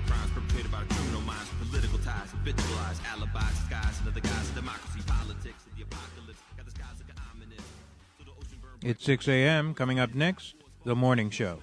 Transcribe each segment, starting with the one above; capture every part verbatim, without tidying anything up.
crimes perpetrated by criminal minds, political ties, habitualized alibis, disguised under the guise of democracy, politics, and the apocalypse. Got the skies looking ominous. So the ocean burn. It's six a.m. Coming up next, The Morning Show.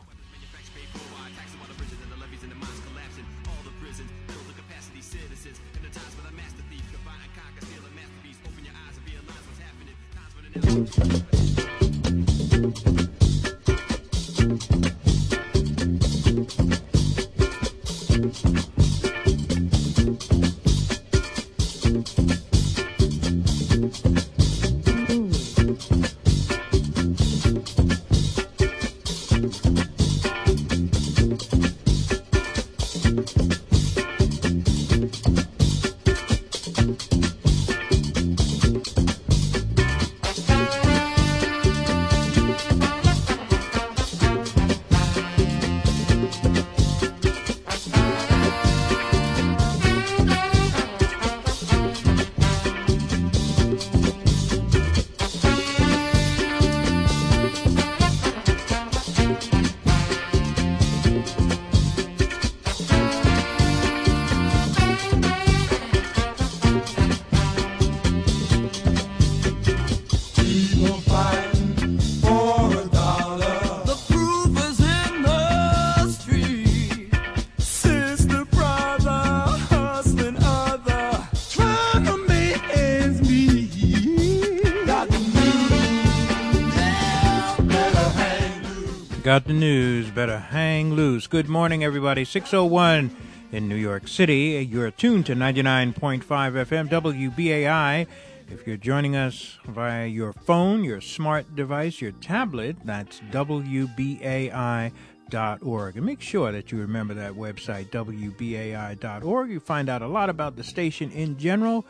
Got the news, better hang loose. Good morning, everybody. six oh one in New York City. You're tuned to ninety-nine point five F M W B A I. If you're joining us via your phone, your smart device, your tablet, that's W B A I dot org. And make sure that you remember that website, W B A I dot org. You find out a lot about the station in general.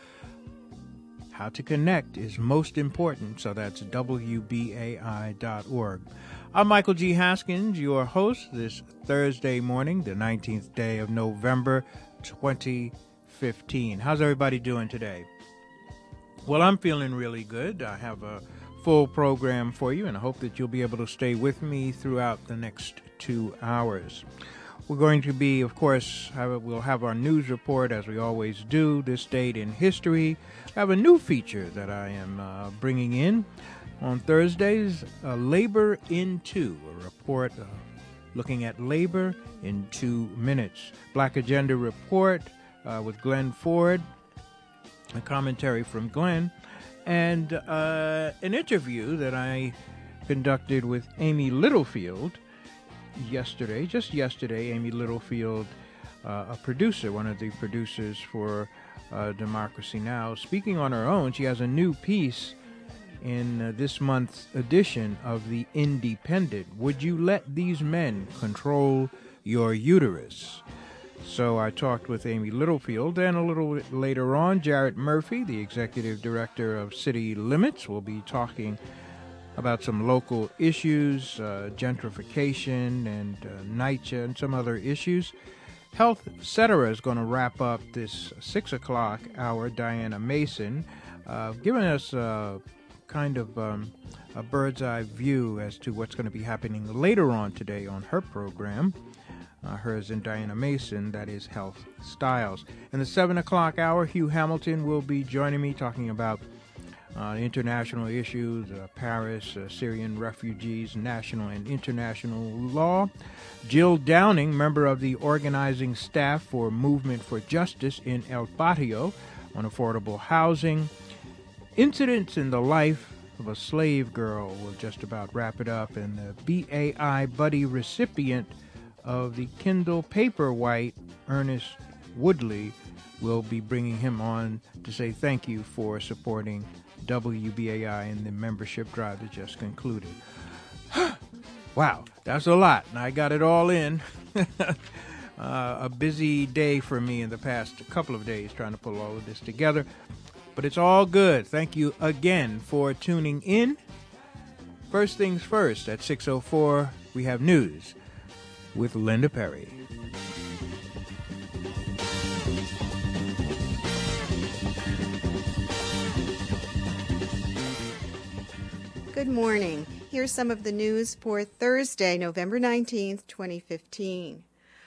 How to connect is most important, so that's W B A I dot org. I'm Michael G. Haskins, your host this Thursday morning, the nineteenth day of November, twenty fifteen. How's everybody doing today? Well, I'm feeling really good. I have a full program for you, and I hope that you'll be able to stay with me throughout the next two hours. We're going to be, of course, have, we'll have our news report, as we always do, this date in history. I have a new feature that I am uh, bringing in. On Thursdays, uh, Labor in Two, a report uh, looking at labor in two minutes. Black Agenda Report uh, with Glenn Ford, a commentary from Glenn, and uh, an interview that I conducted with Amy Littlefield yesterday, just yesterday. Amy Littlefield, uh, a producer, one of the producers for uh, Democracy Now! Speaking on her own, she has a new piece in uh, this month's edition of The Independent. Would you let these men control your uterus? So I talked with Amy Littlefield, and a little bit later on, Jarrett Murphy, the executive director of City Limits, will be talking about some local issues, uh, gentrification and uh, NYCHA and some other issues. Health et cetera is going to wrap up this six o'clock hour. Diana Mason, uh, giving us uh, kind of um, a bird's eye view as to what's going to be happening later on today on her program. Uh, hers and Diana Mason, that is Health Styles. In the seven o'clock hour, Hugh Hamilton will be joining me talking about uh, international issues, uh, Paris, uh, Syrian refugees, national and international law. Jill Downing, member of the organizing staff for Movement for Justice in El Patio on affordable housing. Incidents in the life of a slave girl will just about wrap it up, and the B A I Buddy recipient of the Kindle Paperwhite, Ernest Woodley, will be bringing him on to say thank you for supporting W B A I in the membership drive that just concluded. Wow, that's a lot. I got it all in. uh, a busy day for me in the past couple of days trying to pull all of this together. But it's all good. Thank you again for tuning in. First things first, at six oh four, we have news with Linda Perry. Good morning. Here's some of the news for Thursday, November nineteenth, twenty fifteen.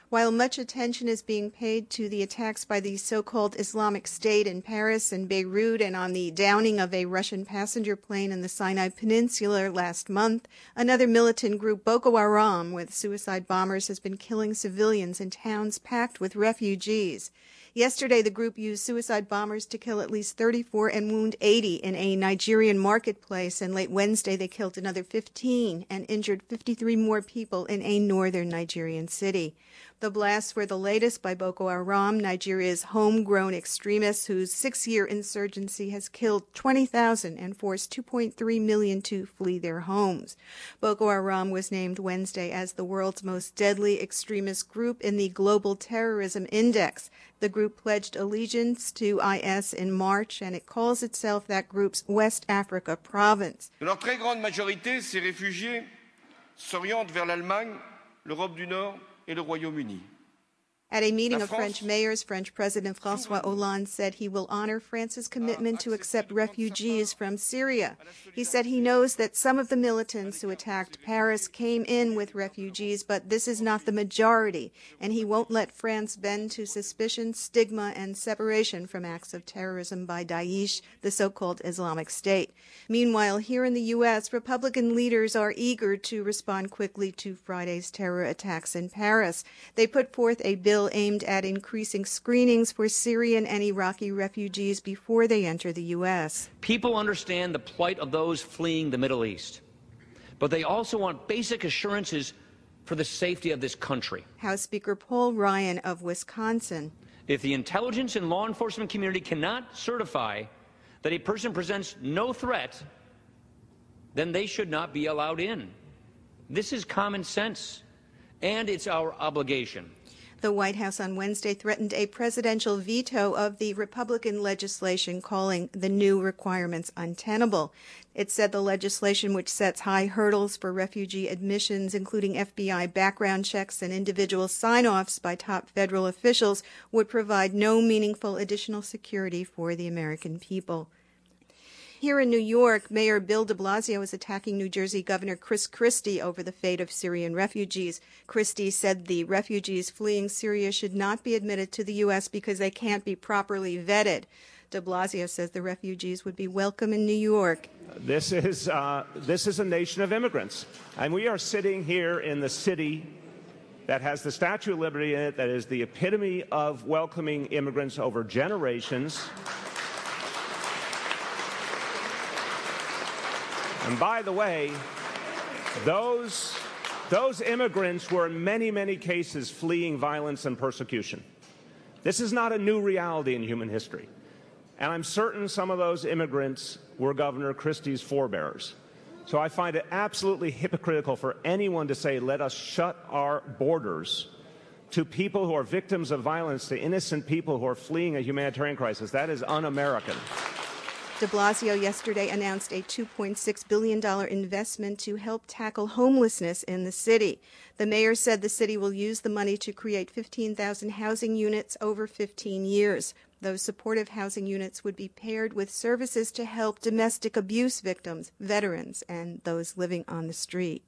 While much attention is being paid to the attacks by the so-called Islamic State in Paris and Beirut and on the downing of a Russian passenger plane in the Sinai Peninsula last month, another militant group, Boko Haram, with suicide bombers, has been killing civilians in towns packed with refugees. Yesterday, the group used suicide bombers to kill at least thirty-four and wound eighty in a Nigerian marketplace, and late Wednesday they killed another fifteen and injured fifty-three more people in a northern Nigerian city. The blasts were the latest by Boko Haram, Nigeria's homegrown extremists whose six-year insurgency has killed twenty thousand and forced two point three million to flee their homes. Boko Haram was named Wednesday as the world's most deadly extremist group in the Global Terrorism Index. The group pledged allegiance to I S in March, and it calls itself that group's West Africa province. De leur très grande majorité, ces réfugiés s'orientent vers l'Allemagne, l'Europe du Nord et le Royaume-Uni. At a meeting of French mayors, French President François Hollande said he will honor France's commitment to accept refugees from Syria. He said he knows that some of the militants who attacked Paris came in with refugees, but this is not the majority, and he won't let France bend to suspicion, stigma, and separation from acts of terrorism by Daesh, the so-called Islamic State. Meanwhile, here in the U S, Republican leaders are eager to respond quickly to Friday's terror attacks in Paris. They put forth a bill aimed at increasing screenings for Syrian and Iraqi refugees before they enter the U S. People understand the plight of those fleeing the Middle East, but they also want basic assurances for the safety of this country. House Speaker Paul Ryan of Wisconsin. If the intelligence and law enforcement community cannot certify that a person presents no threat, then they should not be allowed in. This is common sense, and it's our obligation. The White House on Wednesday threatened a presidential veto of the Republican legislation, calling the new requirements untenable. It said the legislation, which sets high hurdles for refugee admissions, including F B I background checks and individual sign-offs by top federal officials, would provide no meaningful additional security for the American people. Here in New York, Mayor Bill de Blasio is attacking New Jersey Governor Chris Christie over the fate of Syrian refugees. Christie said the refugees fleeing Syria should not be admitted to the U S because they can't be properly vetted. De Blasio says the refugees would be welcome in New York. This is, uh, this is a nation of immigrants, and we are sitting here in the city that has the Statue of Liberty in it, that is the epitome of welcoming immigrants over generations. And by the way, those, those immigrants were in many, many cases fleeing violence and persecution. This is not a new reality in human history. And I'm certain some of those immigrants were Governor Christie's forebears. So I find it absolutely hypocritical for anyone to say, let us shut our borders to people who are victims of violence, to innocent people who are fleeing a humanitarian crisis. That is un-American. De Blasio yesterday announced a two point six billion dollars investment to help tackle homelessness in the city. The mayor said the city will use the money to create fifteen thousand housing units over fifteen years. Those supportive housing units would be paired with services to help domestic abuse victims, veterans, and those living on the street.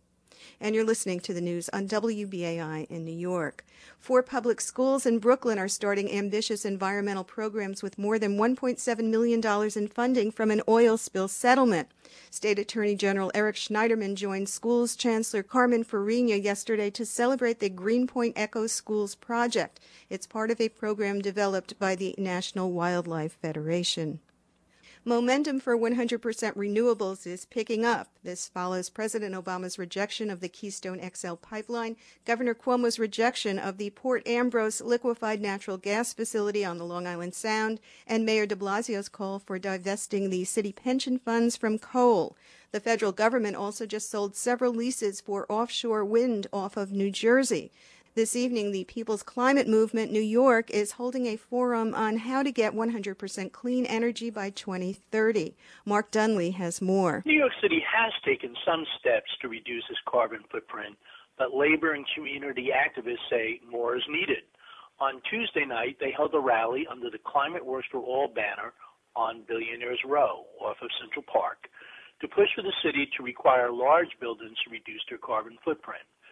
And you're listening to the news on W B A I in New York. Four public schools in Brooklyn are starting ambitious environmental programs with more than one point seven million dollars in funding from an oil spill settlement. State Attorney General Eric Schneiderman joined schools Chancellor Carmen Farina yesterday to celebrate the Greenpoint Eco Schools project. It's part of a program developed by the National Wildlife Federation. Momentum for one hundred percent renewables is picking up. This follows President Obama's rejection of the Keystone X L pipeline, Governor Cuomo's rejection of the Port Ambrose liquefied natural gas facility on the Long Island Sound, and Mayor de Blasio's call for divesting the city pension funds from coal. The federal government also just sold several leases for offshore wind off of New Jersey. This evening, the People's Climate Movement New York is holding a forum on how to get one hundred percent clean energy by twenty thirty. Mark Dunley has more. New York City has taken some steps to reduce its carbon footprint, but labor and community activists say more is needed. On Tuesday night, they held a rally under the Climate Works for All banner on Billionaires Row off of Central Park to push for the city to require large buildings to reduce their carbon footprint.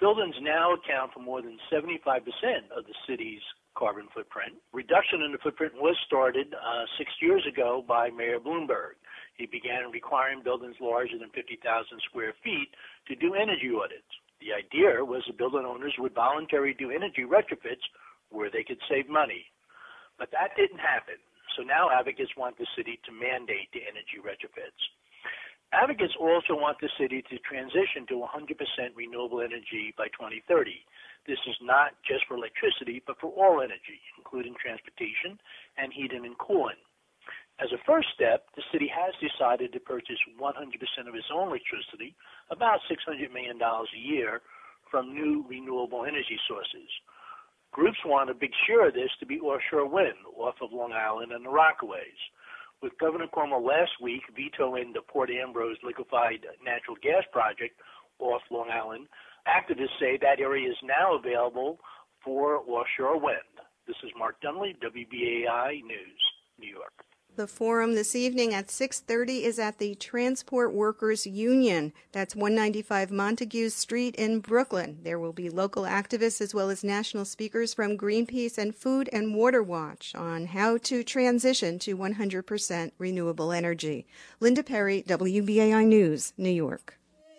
Buildings now account for more than seventy-five percent of the city's carbon footprint. Reduction in the footprint was started uh, six years ago by Mayor Bloomberg. He began requiring buildings larger than fifty thousand square feet to do energy audits. The idea was the building owners would voluntarily do energy retrofits where they could save money. But that didn't happen. So now advocates want the city to mandate the energy retrofits. Advocates also want the city to transition to one hundred percent renewable energy by twenty thirty. This is not just for electricity, but for all energy, including transportation and heating and cooling. As a first step, the city has decided to purchase one hundred percent of its own electricity, about six hundred million dollars a year, from new renewable energy sources. Groups want a big share of this to be offshore wind off of Long Island and the Rockaways. With Governor Cuomo last week vetoing the Port Ambrose liquefied natural gas project off Long Island, activists say that area is now available for offshore wind. This is Mark Dunley, W B A I News, New York. The forum this evening at six thirty is at the Transport Workers Union. That's one ninety-five Montague Street in Brooklyn. There will be local activists as well as national speakers from Greenpeace and Food and Water Watch on how to transition to one hundred percent renewable energy. Linda Perry, W B A I News, New York.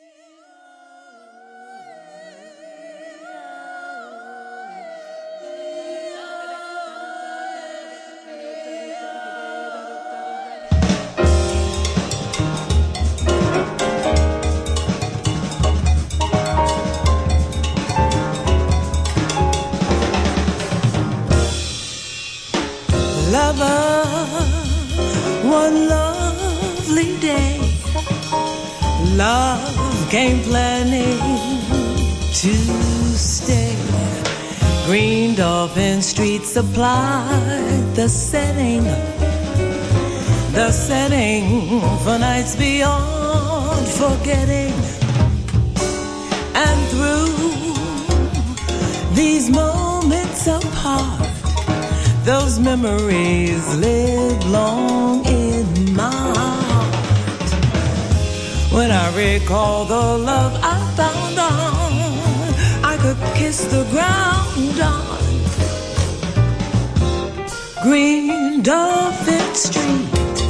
One lovely day, love came planning to stay. Green Dolphin Street supplied the setting, the setting for nights beyond forgetting. And through these moments apart, those memories live long in my heart. When I recall the love I found on, I could kiss the ground on Green Dolphin Street.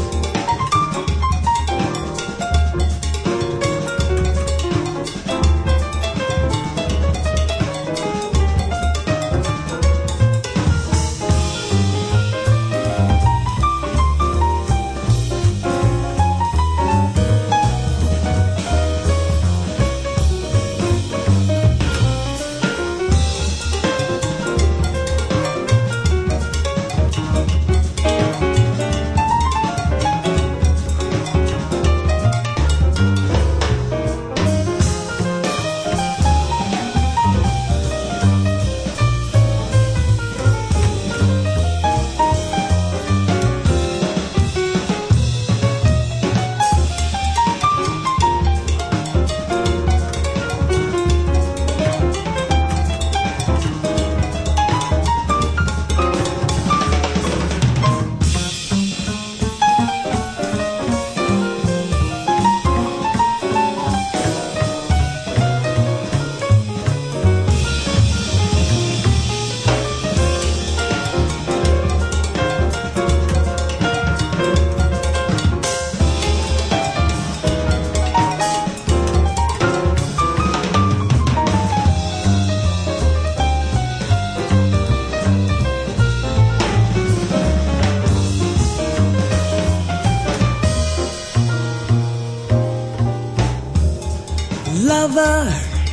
Lover,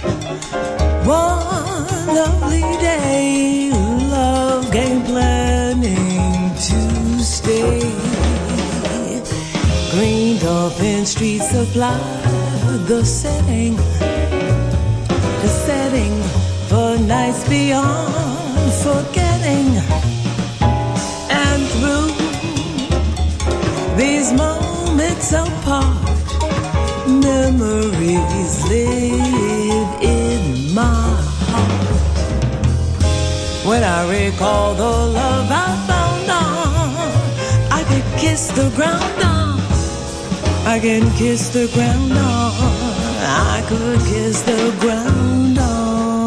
one lovely day, love came planning to stay. Green Dolphin Street supplied the setting, the setting for nights beyond forgetting. And through these moments apart, memories live in my heart. When I recall the love I found on, I could kiss the ground on. I can kiss the ground on. I could kiss the ground on.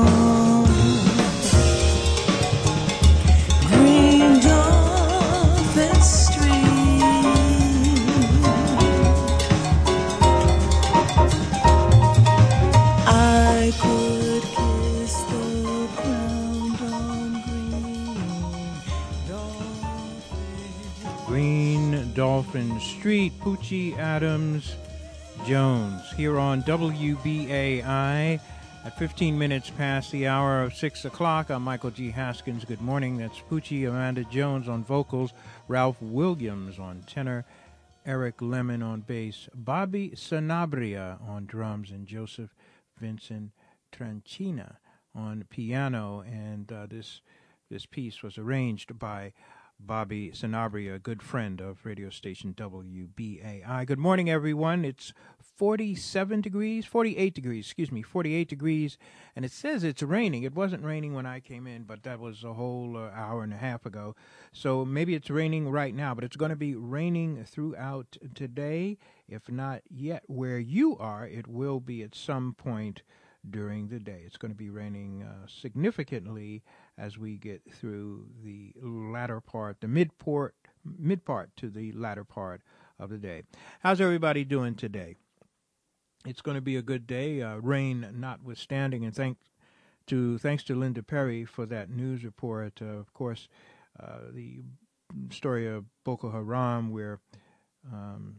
Dolphin Street, Poochie Adams Jones, here on W B A I at fifteen minutes past the hour of six o'clock. I'm Michael G. Haskins. Good morning. That's Poochie Amanda Jones on vocals, Ralph Williams on tenor, Eric Lemon on bass, Bobby Sanabria on drums, and Joseph Vincent Tranchina on piano. And uh, this this piece was arranged by Bobby Sanabria, a good friend of radio station W B A I. Good morning, everyone. It's forty-seven degrees, forty-eight degrees, excuse me, forty-eight degrees, and it says it's raining. It wasn't raining when I came in, but that was a whole uh, hour and a half ago. So maybe it's raining right now, but it's going to be raining throughout today. If not yet where you are, it will be at some point during the day. It's going to be raining uh, significantly as we get through the latter part, the mid port, mid part to the latter part of the day. How's everybody doing today? It's going to be a good day, uh, rain notwithstanding, and thank to thanks to Linda Perry for that news report. Uh, of course, uh, the story of Boko Haram, we're um,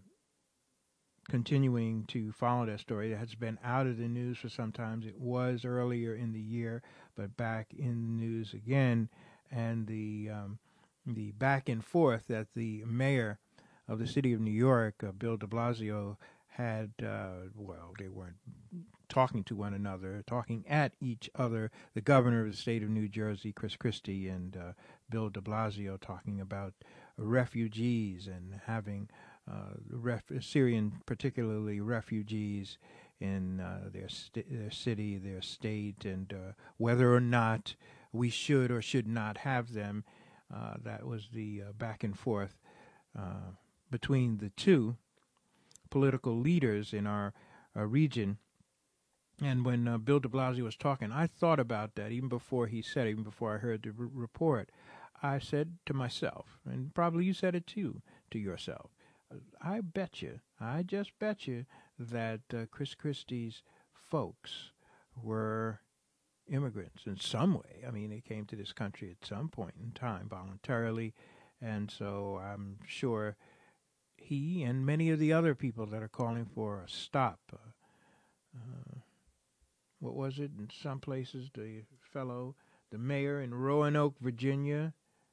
continuing to follow that story. It has been out of the news for some time. It was earlier in the year, but back in the news again, and the um, the back and forth that the mayor of the city of New York, uh, Bill de Blasio, had, uh, well, they weren't talking to one another, talking at each other. The governor of the state of New Jersey, Chris Christie, and uh, Bill de Blasio talking about refugees and having uh, ref- Syrian, particularly refugees in uh, their st- their city, their state, and uh, whether or not we should or should not have them. Uh, that was the uh, back and forth uh, between the two political leaders in our uh, region. And when uh, Bill de Blasio was talking, I thought about that even before he said it, even before I heard the r- report. I said to myself, and probably you said it too, to yourself, I bet you, I just bet you that uh, Chris Christie's folks were immigrants in some way. I mean, they came to this country at some point in time voluntarily, and so I'm sure he and many of the other people that are calling for a stop, uh, uh, what was it in some places, the fellow, the mayor in Roanoke, Virginia,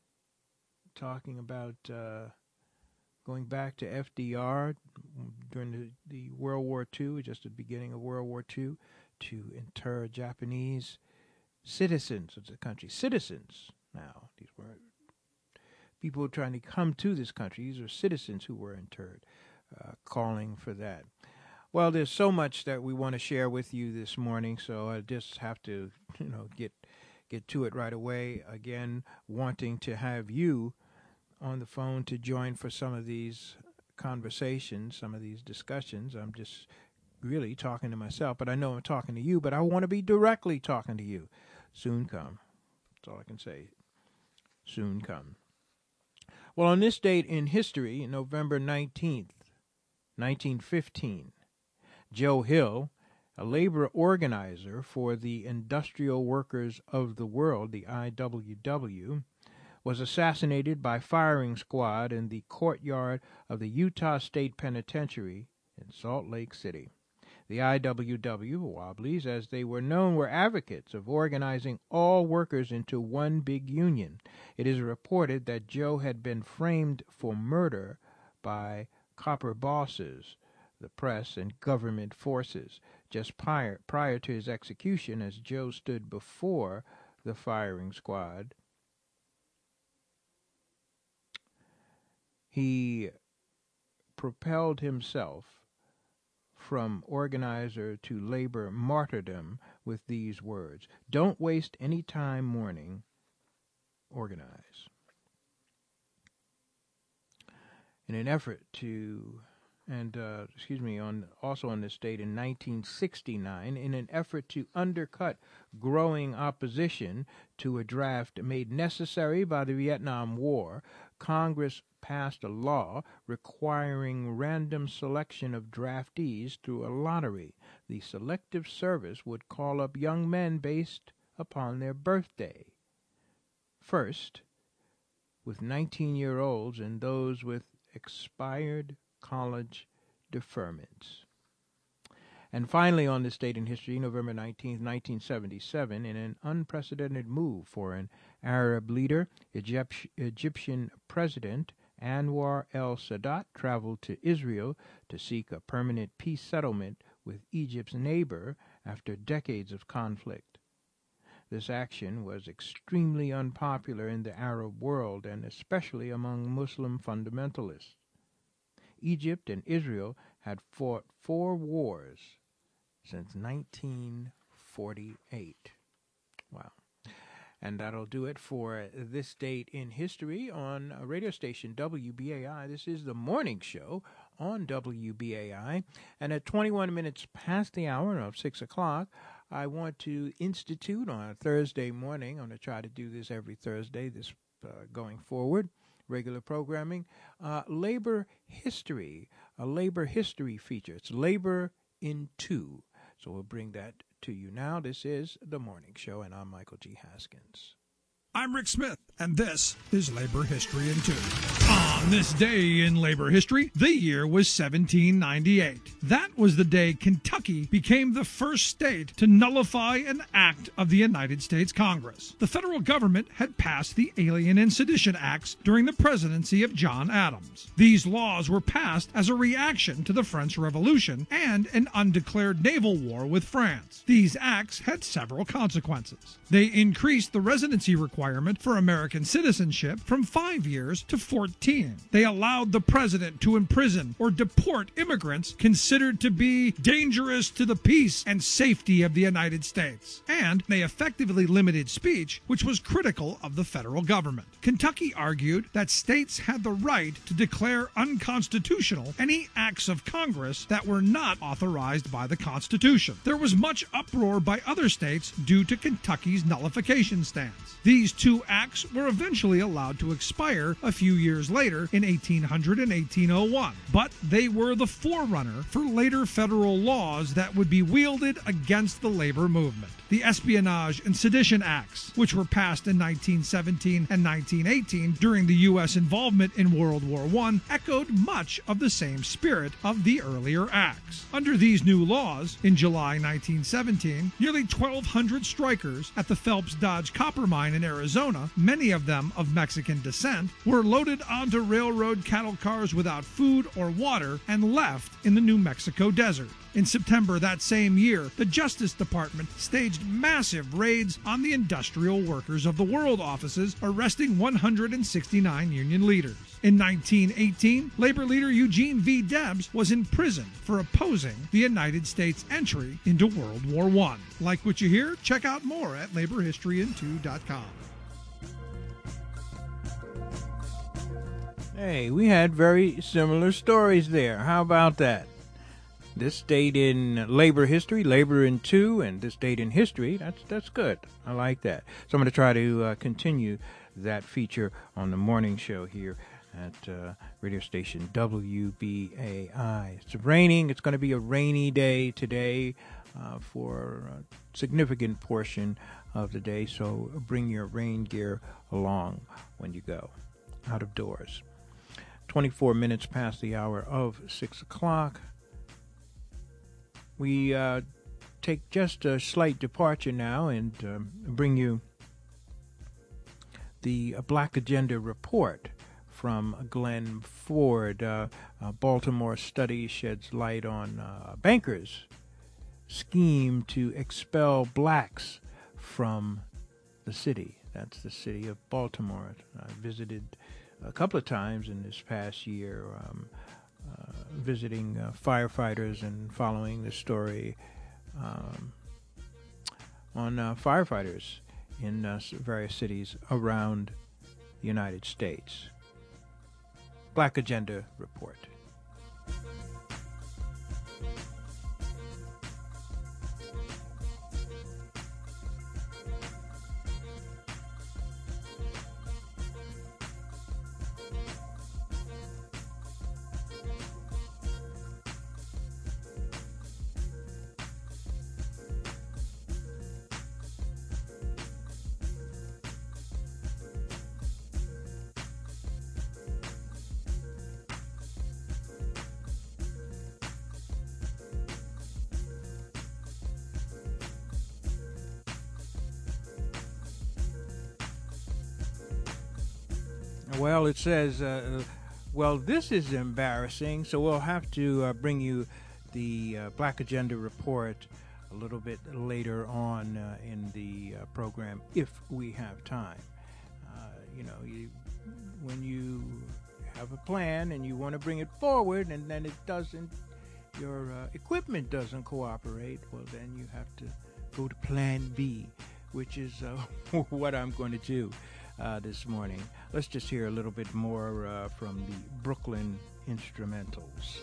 talking about uh, going back to F D R during the, the World War Two, just the beginning of World War Two, to inter Japanese citizens of the country. Citizens now. These weren't people trying to come to this country. These are citizens who were interred, uh, calling for that. Well, there's so much that we want to share with you this morning, so I just have to, you know, get get to it right away. Again, wanting to have you on the phone to join for some of these conversations, some of these discussions. I'm just really talking to myself, but I know I'm talking to you, but I want to be directly talking to you. Soon come. That's all I can say. Soon come. Well, on this date in history, November nineteenth, nineteen fifteen, Joe Hill, a labor organizer for the Industrial Workers of the World, the I W W, was assassinated by firing squad in the courtyard of the Utah State Penitentiary in Salt Lake City. The I W W, Wobblies, as they were known, were advocates of organizing all workers into one big union. It is reported that Joe had been framed for murder by copper bosses, the press, and government forces. Just prior, prior to his execution, as Joe stood before the firing squad, he propelled himself from organizer to labor martyrdom with these words: "Don't waste any time mourning, organize." In an effort to, and uh, excuse me, on also on this date in nineteen sixty-nine, in an effort to undercut growing opposition to a draft made necessary by the Vietnam War, Congress passed a law requiring random selection of draftees through a lottery. The Selective Service would call up young men based upon their birthday. First, with nineteen-year-olds and those with expired college deferments. And finally, on this date in history, November nineteenth, nineteen seventy-seven, in an unprecedented move for an Arab leader, Egypt- Egyptian President Anwar el-Sadat traveled to Israel to seek a permanent peace settlement with Egypt's neighbor after decades of conflict. This action was extremely unpopular in the Arab world and especially among Muslim fundamentalists. Egypt and Israel had fought four wars since nineteen forty-eight. Wow. And that'll do it for this date in history on radio station W B A I. This is the morning show on W B A I. And at twenty-one minutes past the hour of six o'clock, I want to institute on a Thursday morning. I'm going to try to do this every Thursday, this uh, going forward, regular programming, uh, labor history, a labor history feature. It's Labor in Two. So we'll bring that to you now. This is The Morning Show, and I'm Michael G. Haskins. I'm Rick Smith, and this is Labor History in Two. On this day in labor history, the year was seventeen ninety-eight. That was the day Kentucky became the first state to nullify an act of the United States Congress. The federal government had passed the Alien and Sedition Acts during the presidency of John Adams. These laws were passed as a reaction to the French Revolution and an undeclared naval war with France. These acts had several consequences. They increased the residency requirement for American citizenship from five years to fourteen. They allowed the president to imprison or deport immigrants considered to be dangerous to the peace and safety of the United States. And they effectively limited speech, which was critical of the federal government. Kentucky argued that states had the right to declare unconstitutional any acts of Congress that were not authorized by the Constitution. There was much uproar by other states due to Kentucky's nullification stance. These two acts were eventually allowed to expire a few years later in eighteen hundred and eighteen oh one, but they were the forerunner for later federal laws that would be wielded against the labor movement. The Espionage and Sedition Acts, which were passed in nineteen seventeen and nineteen eighteen during the U S involvement in World War One, echoed much of the same spirit of the earlier acts. Under these new laws, in July nineteen seventeen, nearly twelve hundred strikers at the Phelps Dodge copper mine in Arizona, many of them of Mexican descent, were loaded onto railroad cattle cars without food or water and left in the New Mexico desert. In September that same year, the Justice Department staged massive raids on the industrial workers of the world offices, arresting one hundred sixty-nine union leaders. In nineteen eighteen, labor leader Eugene V. Debs was in prison for opposing the United States' entry into World War One. Like what you hear? Check out more at labor history in two dot com. Hey, we had very similar stories there. How about that? This date in labor history, labor in two, and this date in history, that's that's good. I like that. So I'm going to try to uh, continue that feature on the morning show here at uh, radio station W B A I. It's raining. It's going to be a rainy day today uh, for a significant portion of the day, so bring your rain gear along when you go out of doors. twenty-four minutes past the hour of six o'clock. We uh, take just a slight departure now and um, bring you the uh, Black Agenda Report from Glenn Ford. Uh, a Baltimore study sheds light on uh, bankers' scheme to expel blacks from the city. That's the city of Baltimore. I visited a couple of times in this past year, um, uh, visiting uh, firefighters and following the story um, on uh, firefighters in uh, various cities around the United States. Black Agenda Report. Well, it says, uh, well, this is embarrassing, so we'll have to uh, bring you the uh, Black Agenda report a little bit later on uh, in the uh, program, if we have time. Uh, you know, you, when you have a plan and you want to bring it forward and then it doesn't, your uh, equipment doesn't cooperate, well, then you have to go to plan B, which is uh, what I'm going to do uh, this morning. Let's just hear a little bit more uh, from the Brooklyn Instrumentals.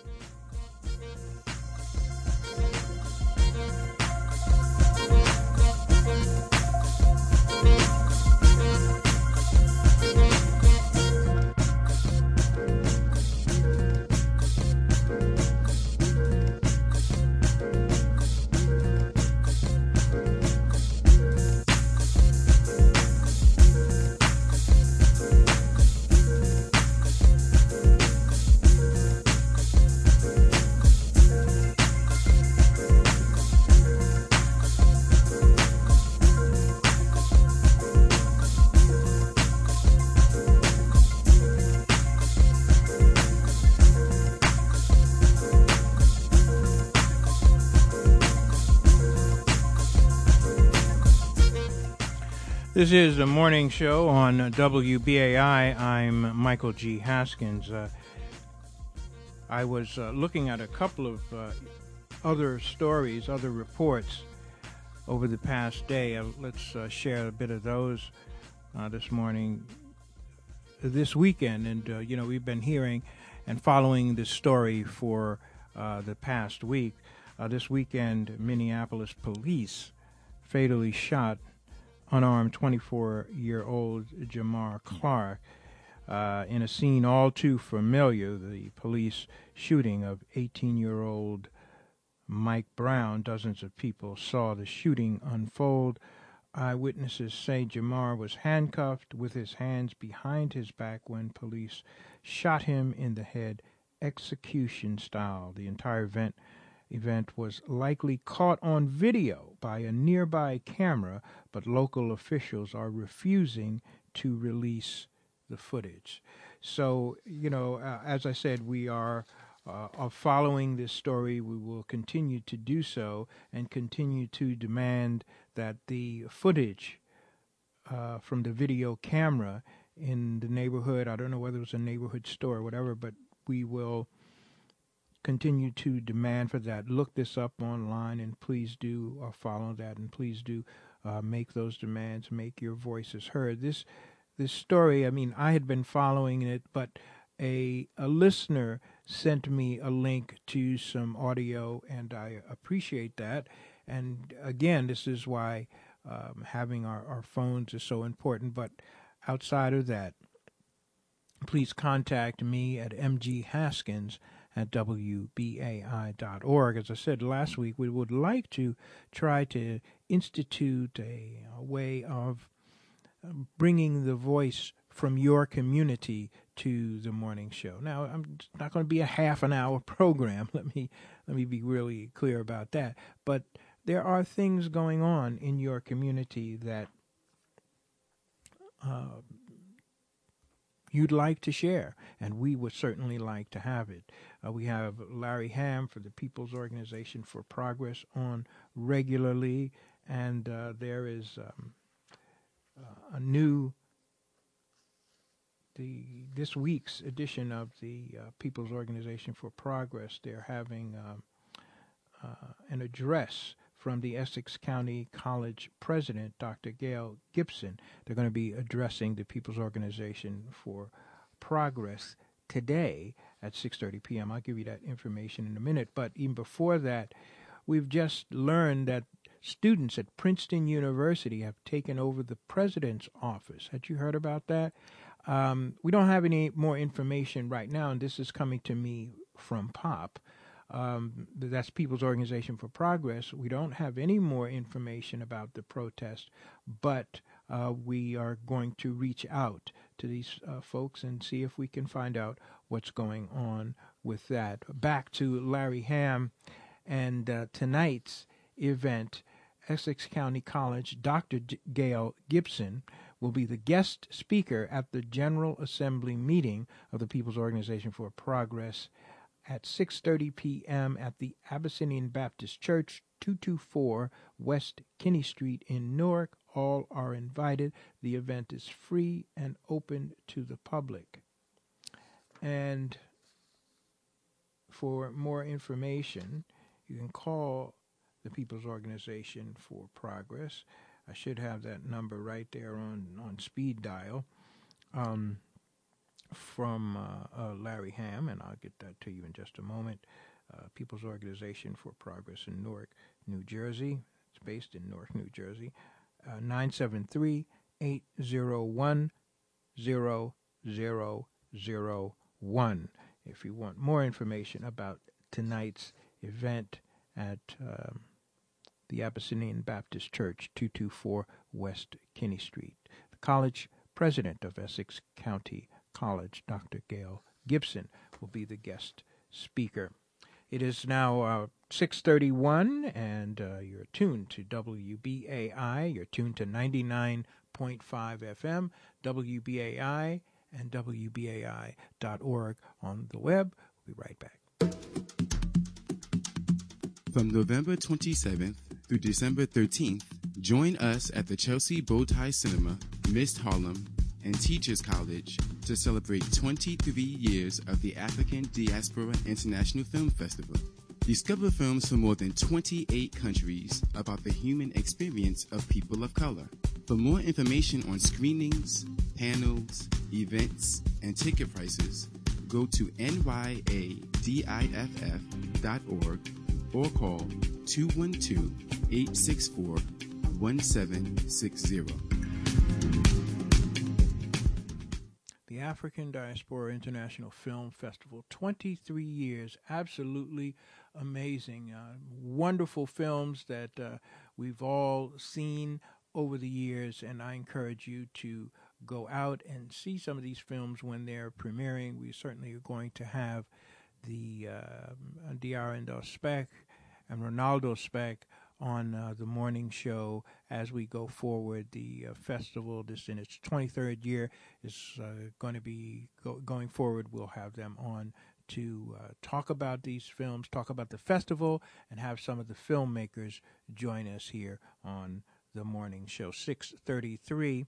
This is the morning show on W B A I. I'm Michael G. Haskins. Uh, I was uh, looking at a couple of uh, other stories, other reports over the past day. Uh, let's uh, share a bit of those uh, this morning, this weekend. And, uh, you know, we've been hearing and following this story for uh, the past week. Uh, this weekend, Minneapolis police fatally shot unarmed twenty-four-year-old Jamar Clark uh, in a scene all too familiar, the police shooting of eighteen-year-old Mike Brown. Dozens of people saw the shooting unfold. Eyewitnesses say Jamar was handcuffed with his hands behind his back when police shot him in the head, execution style. The entire event event was likely caught on video by a nearby camera, but local officials are refusing to release the footage. So, you know, uh, as I said, we are uh, are following this story. We will continue to do so and continue to demand that the footage uh, from the video camera in the neighborhood, I don't know whether it was a neighborhood store or whatever, but we will continue to demand for that. Look this up online and please do uh, follow that, and please do uh, make those demands, make your voices heard. This this story, I mean, I had been following it, but a a listener sent me a link to some audio, and I appreciate that. And again, this is why um, having our, our phones is so important. But outside of that, please contact me at m g haskins at w b a i dot org. As I said last week, we would like to try to institute a, a way of bringing the voice from your community to the morning show. Now, I'm not going to be a half an hour program. Let me let me be really clear about that. But there are things going on in your community that uh, you'd like to share, and we would certainly like to have it. Uh, we have Larry Ham for the People's Organization for Progress on regularly, and uh, there is um, uh, a new, the this week's edition of the uh, People's Organization for Progress. They're having um, uh, an address from the Essex County College president, Doctor Gail Gibson. They're going to be addressing the People's Organization for Progress today at six thirty p.m. I'll give you that information in a minute. But even before that, we've just learned that students at Princeton University have taken over the president's office. Had you heard about that? Um, we don't have any more information right now, and this is coming to me from POP. Um, that's People's Organization for Progress. We don't have any more information about the protest, but uh, we are going to reach out to these uh, folks and see if we can find out what's going on with that. Back to Larry Ham and uh, tonight's event, Essex County College, Doctor D- Gail Gibson will be the guest speaker at the General Assembly meeting of the People's Organization for Progress at six thirty p.m. at the Abyssinian Baptist Church, two twenty-four West Kinney Street in Newark. All are invited. The event is free and open to the public. And for more information, you can call the People's Organization for Progress. I should have that number right there on, on speed dial um, from uh, uh, Larry Ham, and I'll get that to you in just a moment. Uh, People's Organization for Progress in Newark, New Jersey. It's based in Newark, New Jersey. Uh, nine seven three, eight zero one, zero zero zero one. If you want more information about tonight's event at um, the Abyssinian Baptist Church, two twenty-four West Kinney Street. The college president of Essex County College, Doctor Gail Gibson, will be the guest speaker. It is now uh, six thirty-one, and uh, you're tuned to W B A I. You're tuned to ninety-nine point five F M, W B A I, and W B A I dot org on the web. We'll be right back. From November twenty-seventh through December thirteenth, join us at the Chelsea Bowtie Cinema, Mist Harlem, and Teachers College to celebrate twenty-three years of the African Diaspora International Film Festival. Discover films from more than twenty-eight countries about the human experience of people of color. For more information on screenings, panels, events, and ticket prices, go to N Y A D I F F dot org or call two one two, eight six four, one seven six zero. The African Diaspora International Film Festival, twenty-three years, absolutely amazing. Uh, wonderful films that uh, we've all seen over the years, and I encourage you to go out and see some of these films when they're premiering. We certainly are going to have the uh, Diarra Speck and Ronaldo Speck on uh, the morning show as we go forward. The uh, festival, this in its twenty-third year, is uh, going to be go- going forward. We'll have them on to uh, talk about these films, talk about the festival, and have some of the filmmakers join us here on the morning show, six thirty-three.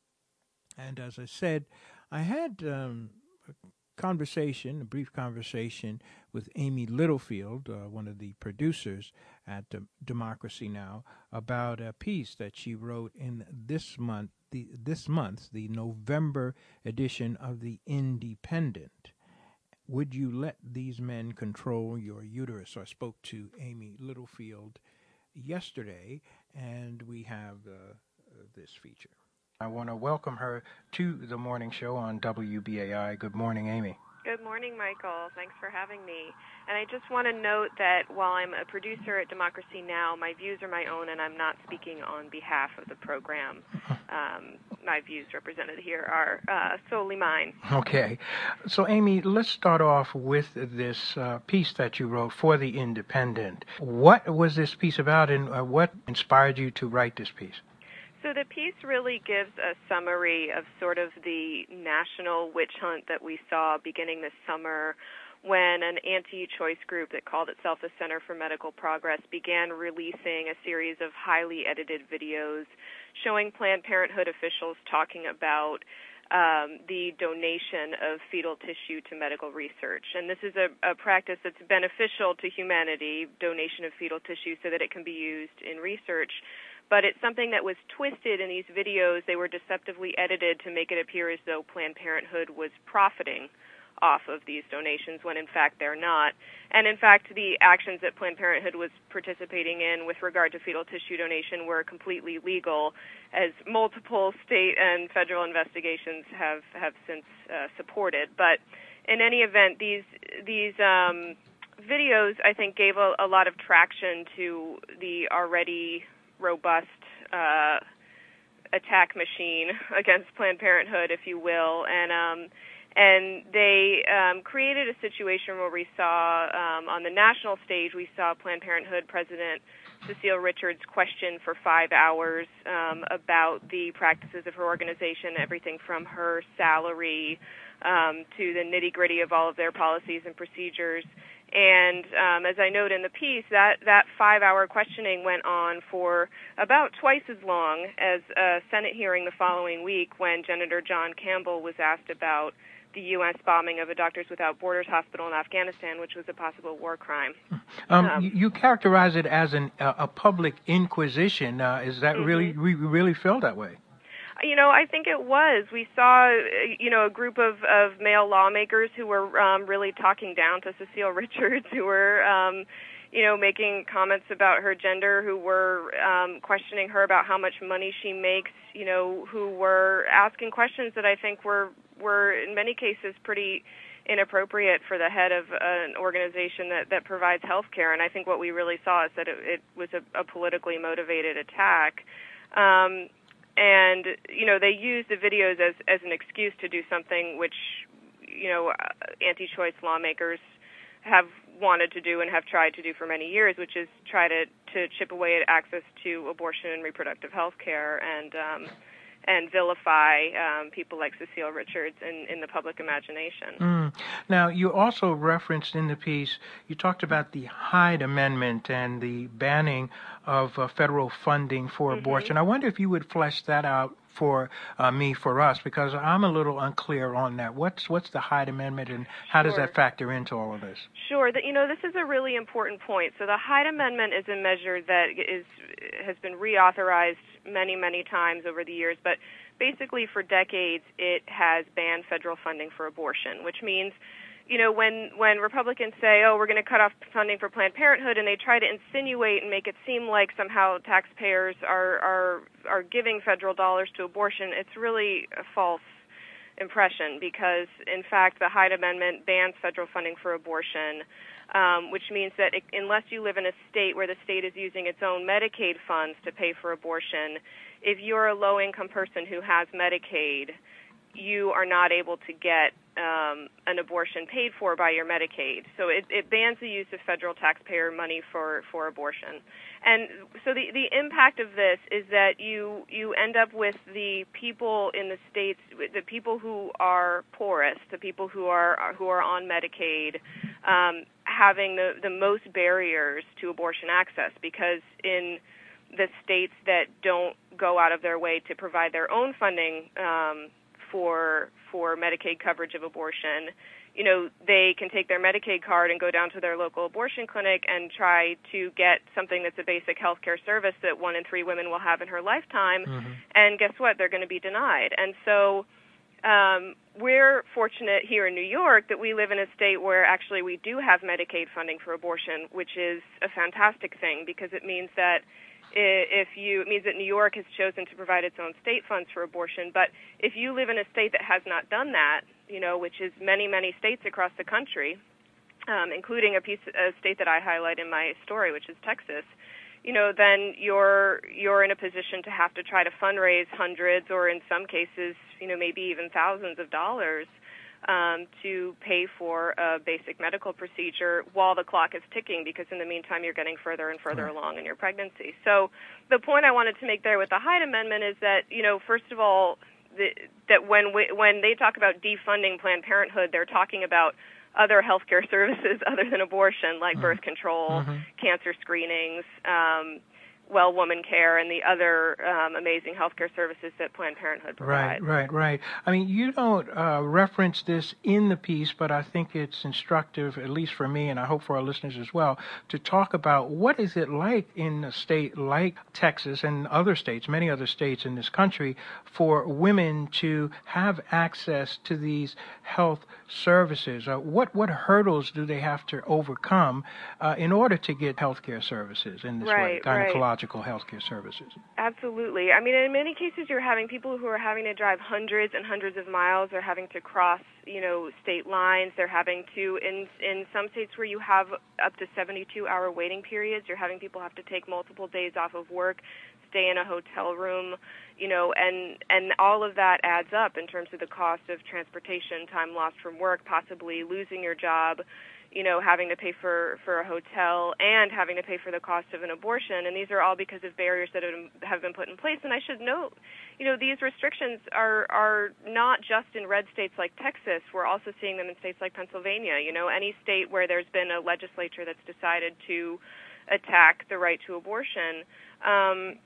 And as I said, I had um, a conversation, a brief conversation with Amy Littlefield, uh, one of the producers at De- Democracy Now!, about a piece that she wrote in this month, the this month, the November edition of The Independent. Would you let these men control your uterus? So I spoke to Amy Littlefield yesterday, and we have uh, uh, this feature. I want to welcome her to the morning show on W B A I. Good morning, Amy. Good morning, Michael. Thanks for having me. And I just want to note that while I'm a producer at Democracy Now!, my views are my own, and I'm not speaking on behalf of the program. Um, my views represented here are uh, solely mine. Okay. So, Amy, let's start off with this uh, piece that you wrote for The Independent. What was this piece about, and uh, what inspired you to write this piece? So the piece really gives a summary of sort of the national witch hunt that we saw beginning this summer when an anti-choice group that called itself the Center for Medical Progress began releasing a series of highly edited videos showing Planned Parenthood officials talking about um, the donation of fetal tissue to medical research. And this is a, a practice that's beneficial to humanity, donation of fetal tissue, so that it can be used in research. But it's something that was twisted in these videos. They were deceptively edited to make it appear as though Planned Parenthood was profiting off of these donations when in fact they're not. And in fact, the actions that Planned Parenthood was participating in with regard to fetal tissue donation were completely legal, as multiple state and federal investigations have, have since uh, supported. But in any event, these these um, videos, I think, gave a, a lot of traction to the already robust uh, attack machine against Planned Parenthood, if you will, and um, and they um, created a situation where we saw um, on the national stage, we saw Planned Parenthood President Cecile Richards questioned for five hours um, about the practices of her organization, everything from her salary um, to the nitty-gritty of all of their policies and procedures. And um, as I note in the piece, that, that five-hour questioning went on for about twice as long as a Senate hearing the following week when Senator John Campbell was asked about the U S bombing of a Doctors Without Borders hospital in Afghanistan, which was a possible war crime. Um, um, you, you characterize it as an, uh, a public inquisition. Uh, is that mm-hmm. really, we really feel that way? You know, I think it was. We saw, you know, a group of, of male lawmakers who were um, really talking down to Cecile Richards, who were, um, you know, making comments about her gender, who were um, questioning her about how much money she makes, you know, who were asking questions that I think were, were in many cases pretty inappropriate for the head of an organization that, that provides health care. And I think what we really saw is that it, it was a, a politically motivated attack. Um, And, you know, they use the videos as, as an excuse to do something which, you know, anti-choice lawmakers have wanted to do and have tried to do for many years, which is try to, to chip away at access to abortion and reproductive health care and um, and vilify um, people like Cecile Richards in, in the public imagination. Mm. Now, you also referenced in the piece, you talked about the Hyde Amendment and the banning of uh, federal funding for mm-hmm. abortion. I wonder if you would flesh that out for uh, me, for us, because I'm a little unclear on that. What's what's the Hyde Amendment, and how sure. does that factor into all of this? Sure. That, you know, this is a really important point. So the Hyde Amendment is a measure that is has been reauthorized many, many times over the years, but basically for decades it has banned federal funding for abortion, which means, you know, when, when Republicans say, oh, we're going to cut off funding for Planned Parenthood, and they try to insinuate and make it seem like somehow taxpayers are, are, are giving federal dollars to abortion, it's really a false impression because, in fact, the Hyde Amendment bans federal funding for abortion, um, which means that it, unless you live in a state where the state is using its own Medicaid funds to pay for abortion, if you're a low-income person who has Medicaid, you are not able to get um, an abortion paid for by your Medicaid. So it, it bans the use of federal taxpayer money for, for abortion. And so the, the impact of this is that you you end up with the people in the states, the people who are poorest, the people who are who are on Medicaid, um, having the, the most barriers to abortion access, because in the states that don't go out of their way to provide their own funding um, for for Medicaid coverage of abortion, you know, they can take their Medicaid card and go down to their local abortion clinic and try to get something that's a basic health care service that one in three women will have in her lifetime. Mm-hmm. And guess what? They're going to be denied. And so um, we're fortunate here in New York that we live in a state where actually we do have Medicaid funding for abortion, which is a fantastic thing because it means that if you, it means that New York has chosen to provide its own state funds for abortion. But if you live in a state that has not done that, you know, which is many, many states across the country, um, including a piece, a state that I highlight in my story, which is Texas, you know, then you're you're in a position to have to try to fundraise hundreds, or in some cases, you know, maybe even thousands of dollars Um, to pay for a basic medical procedure while the clock is ticking, because in the meantime you're getting further and further right. along in your pregnancy. So the point I wanted to make there with the Hyde Amendment is that, you know, first of all, the, that when we, when they talk about defunding Planned Parenthood, they're talking about other healthcare services other than abortion, like mm-hmm. birth control, mm-hmm. cancer screenings, um, well woman care, and the other um, amazing healthcare services that Planned Parenthood provides. Right, right, right. I mean, you don't uh, reference this in the piece, but I think it's instructive, at least for me, and I hope for our listeners as well, to talk about what is it like in a state like Texas and other states, many other states in this country, for women to have access to these health services. Uh, what what hurdles do they have to overcome uh, in order to get healthcare services in this right, way, gynecological right. healthcare services? Absolutely. I mean, in many cases, you're having people who are having to drive hundreds and hundreds of miles. They're having to cross, you know, state lines. They're having to, in in some states where you have up to seventy-two hour waiting periods, you're having people have to take multiple days off of work stay in a hotel room, you know, and and all of that adds up in terms of the cost of transportation, time lost from work, possibly losing your job, you know, having to pay for, for a hotel and having to pay for the cost of an abortion. And these are all because of barriers that have been put in place. And I should note, you know, these restrictions are, are not just in red states like Texas. We're also seeing them in states like Pennsylvania. You know, any state where there's been a legislature that's decided to attack the right to abortion. Um,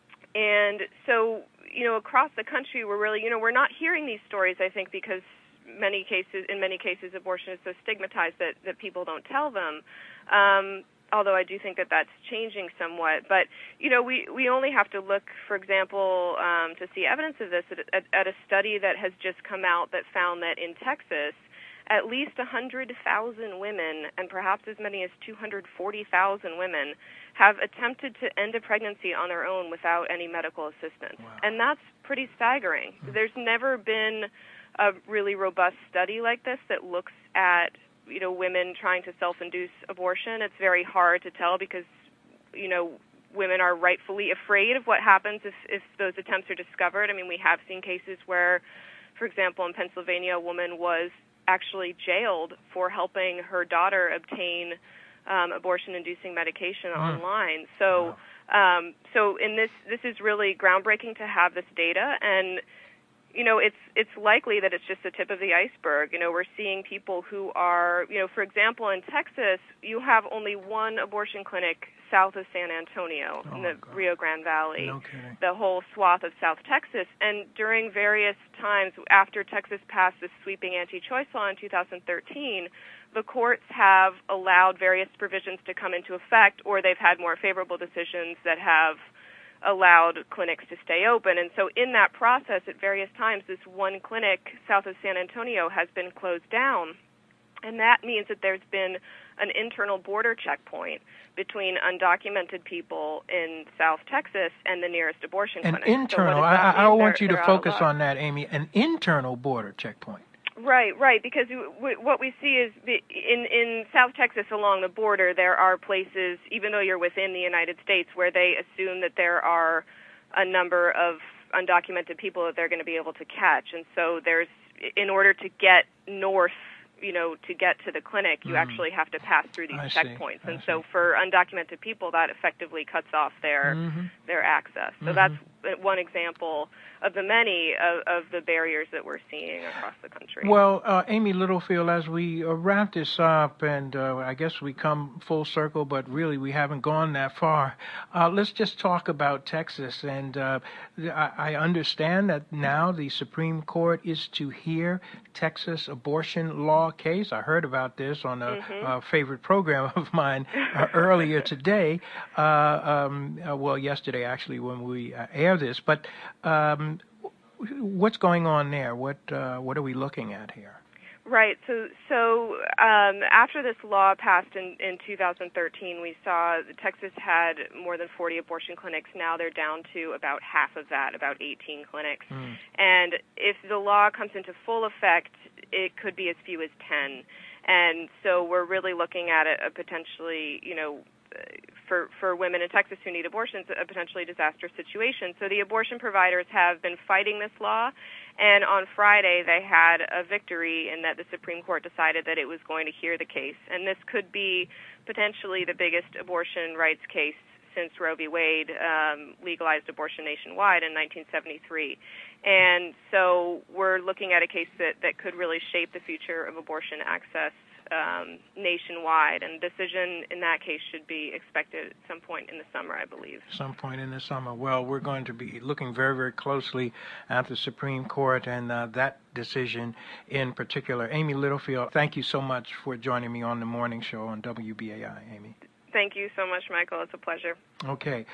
and so, you know, across the country, we're really, you know, we're not hearing these stories, I think, because many cases, in many cases, abortion is so stigmatized that, that people don't tell them. Um, although I do think that that's changing somewhat. But, you know, we, we only have to look, for example, um, to see evidence of this at, at, at a study that has just come out that found that in Texas, at least one hundred thousand women, and perhaps as many as two hundred forty thousand women, have attempted to end a pregnancy on their own without any medical assistance. Wow. And that's pretty staggering. Mm-hmm. There's never been a really robust study like this that looks at, you know, women trying to self-induce abortion. It's very hard to tell because, you know, women are rightfully afraid of what happens if, if those attempts are discovered. I mean, we have seen cases where, for example, in Pennsylvania, a woman was actually jailed for helping her daughter obtain um, abortion-inducing medication mm. online. So, wow. um, so in this, this is really groundbreaking to have this data, and you know, it's it's likely that it's just the tip of the iceberg. You know, we're seeing people who are, you know, for example, in Texas, you have only one abortion clinic south of San Antonio oh in the God. Rio Grande Valley, no kidding. The whole swath of South Texas. And during various times after Texas passed this sweeping anti-choice law in two thousand thirteen, the courts have allowed various provisions to come into effect, or they've had more favorable decisions that have allowed clinics to stay open. And so in that process, at various times, this one clinic south of San Antonio has been closed down. And that means that there's been an internal border checkpoint between undocumented people in South Texas and the nearest abortion An clinic. internal, so I, I want they're, you to focus on that, Amy, an internal border checkpoint. Right, right, because w- what we see is in, in South Texas along the border, there are places, even though you're within the United States, where they assume that there are a number of undocumented people that they're going to be able to catch. And so there's, in order to get north, you know, to get to the clinic, you mm. actually have to pass through these I checkpoints. See. And I so see. for undocumented people, that effectively cuts off their mm-hmm. their access. So mm-hmm. that's one example of the many of, of the barriers that we're seeing across the country. Well, uh, Amy Littlefield, as we uh, wrap this up, and uh, I guess we come full circle, but really we haven't gone that far. Uh, let's just talk about Texas. And uh, I, I understand that now the Supreme Court is to hear Texas abortion law case. I heard about this on a, mm-hmm. a favorite program of mine uh, earlier today. Uh, um, uh, well, yesterday actually when we uh, air this. But um, what's going on there? What uh, what are we looking at here? Right. So, so um, after this law passed in, in two thousand thirteen, we saw that Texas had more than forty abortion clinics. Now they're down to about half of that, about eighteen clinics. Mm. And if the law comes into full effect, it could be as few as ten. And so we're really looking at a, a potentially, you know, for, for women in Texas who need abortions, a potentially disastrous situation. So the abortion providers have been fighting this law, and on Friday they had a victory in that the Supreme Court decided that it was going to hear the case. And this could be potentially the biggest abortion rights case since Roe v. Wade um, legalized abortion nationwide in nineteen seventy-three. And so we're looking at a case that, that could really shape the future of abortion access um, nationwide. And a decision in that case should be expected at some point in the summer, I believe. Some point in the summer. Well, we're going to be looking very, very closely at the Supreme Court and uh, that decision in particular. Amy Littlefield, thank you so much for joining me on the morning show on W B A I, Amy. Thank you so much, Michael. It's a pleasure. Okay.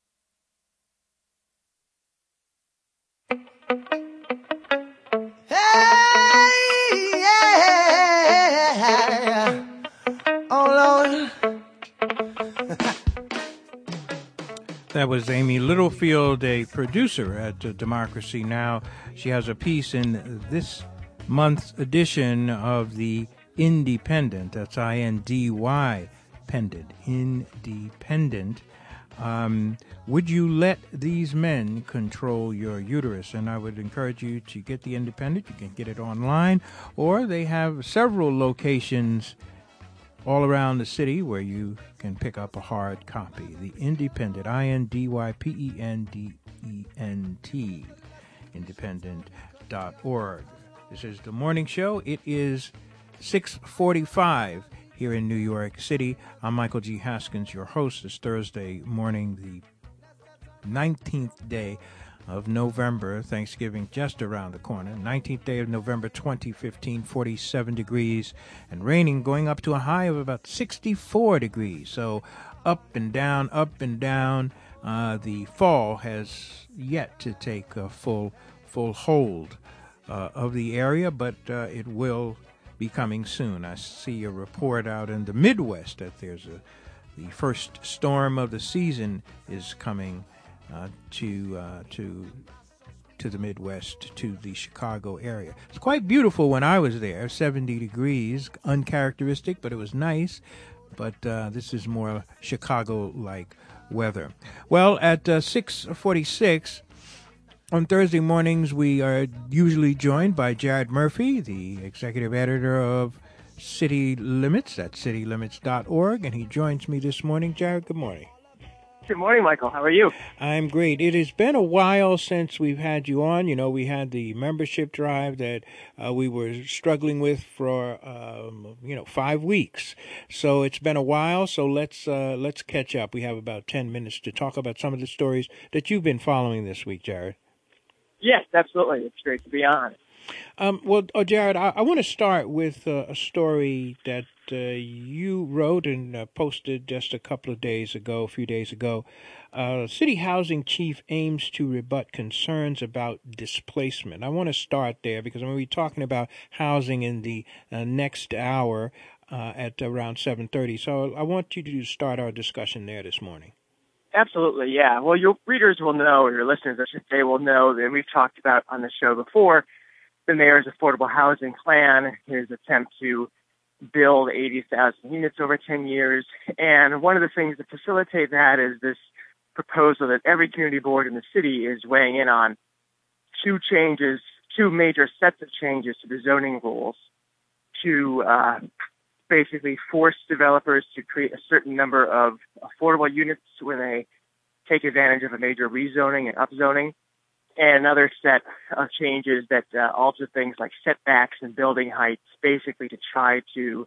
Hey, yeah. Oh, Lord. That was Amy Littlefield, a producer at uh, Democracy Now! She has a piece in this month's edition of the Independent. That's I N D Y. Independent, Independent, Um, would you let these men control your uterus? And I would encourage you to get The Independent. You can get it online, or they have several locations all around the city where you can pick up a hard copy. The Independent, I N D Y P E N D E N T, independent dot org. This is the morning show. It is six forty-five here in New York City. I'm Michael G. Haskins, your host. It's Thursday morning, the nineteenth day of November. Thanksgiving just around the corner. nineteenth day of November twenty fifteen, forty-seven degrees and raining, going up to a high of about sixty-four degrees. So up and down, up and down. Uh, the fall has yet to take a full, full hold uh, of the area, but uh, it will be coming soon. I see a report out in the Midwest that there's a the first storm of the season is coming uh, to uh, to to the Midwest, to the Chicago area. It's quite beautiful when I was there. seventy degrees, uncharacteristic, but it was nice. But uh, this is more Chicago-like weather. Well, at uh, six forty-six. On Thursday mornings, we are usually joined by Jared Murphy, the executive editor of City Limits, that's city limits dot org, and he joins me this morning. Jared, good morning. Good morning, Michael. How are you? I'm great. It has been a while since we've had you on. You know, we had the membership drive that uh, we were struggling with for, um, you know, five weeks. So it's been a while, so let's uh, let's catch up. We have about ten minutes to talk about some of the stories that you've been following this week, Jared. Yes, absolutely. It's great to be on. Um, well, oh, Jared, I, I want to start with uh, a story that uh, you wrote and uh, posted just a couple of days ago, a few days ago. Uh, City Housing Chief aims to rebut concerns about displacement. I want to start there because I'm going to be talking about housing in the uh, next hour uh, at around seven thirty. So I want you to start our discussion there this morning. Absolutely, yeah. Well, your readers will know, or your listeners, I should say, will know that we've talked about on the show before the mayor's affordable housing plan, his attempt to build eighty thousand units over ten years. And one of the things to facilitate that is this proposal that every community board in the city is weighing in on, two changes, two major sets of changes to the zoning rules to uh, basically force developers to create a certain number of affordable units when they take advantage of a major rezoning and upzoning, and another set of changes that uh, alter things like setbacks and building heights, basically to try to,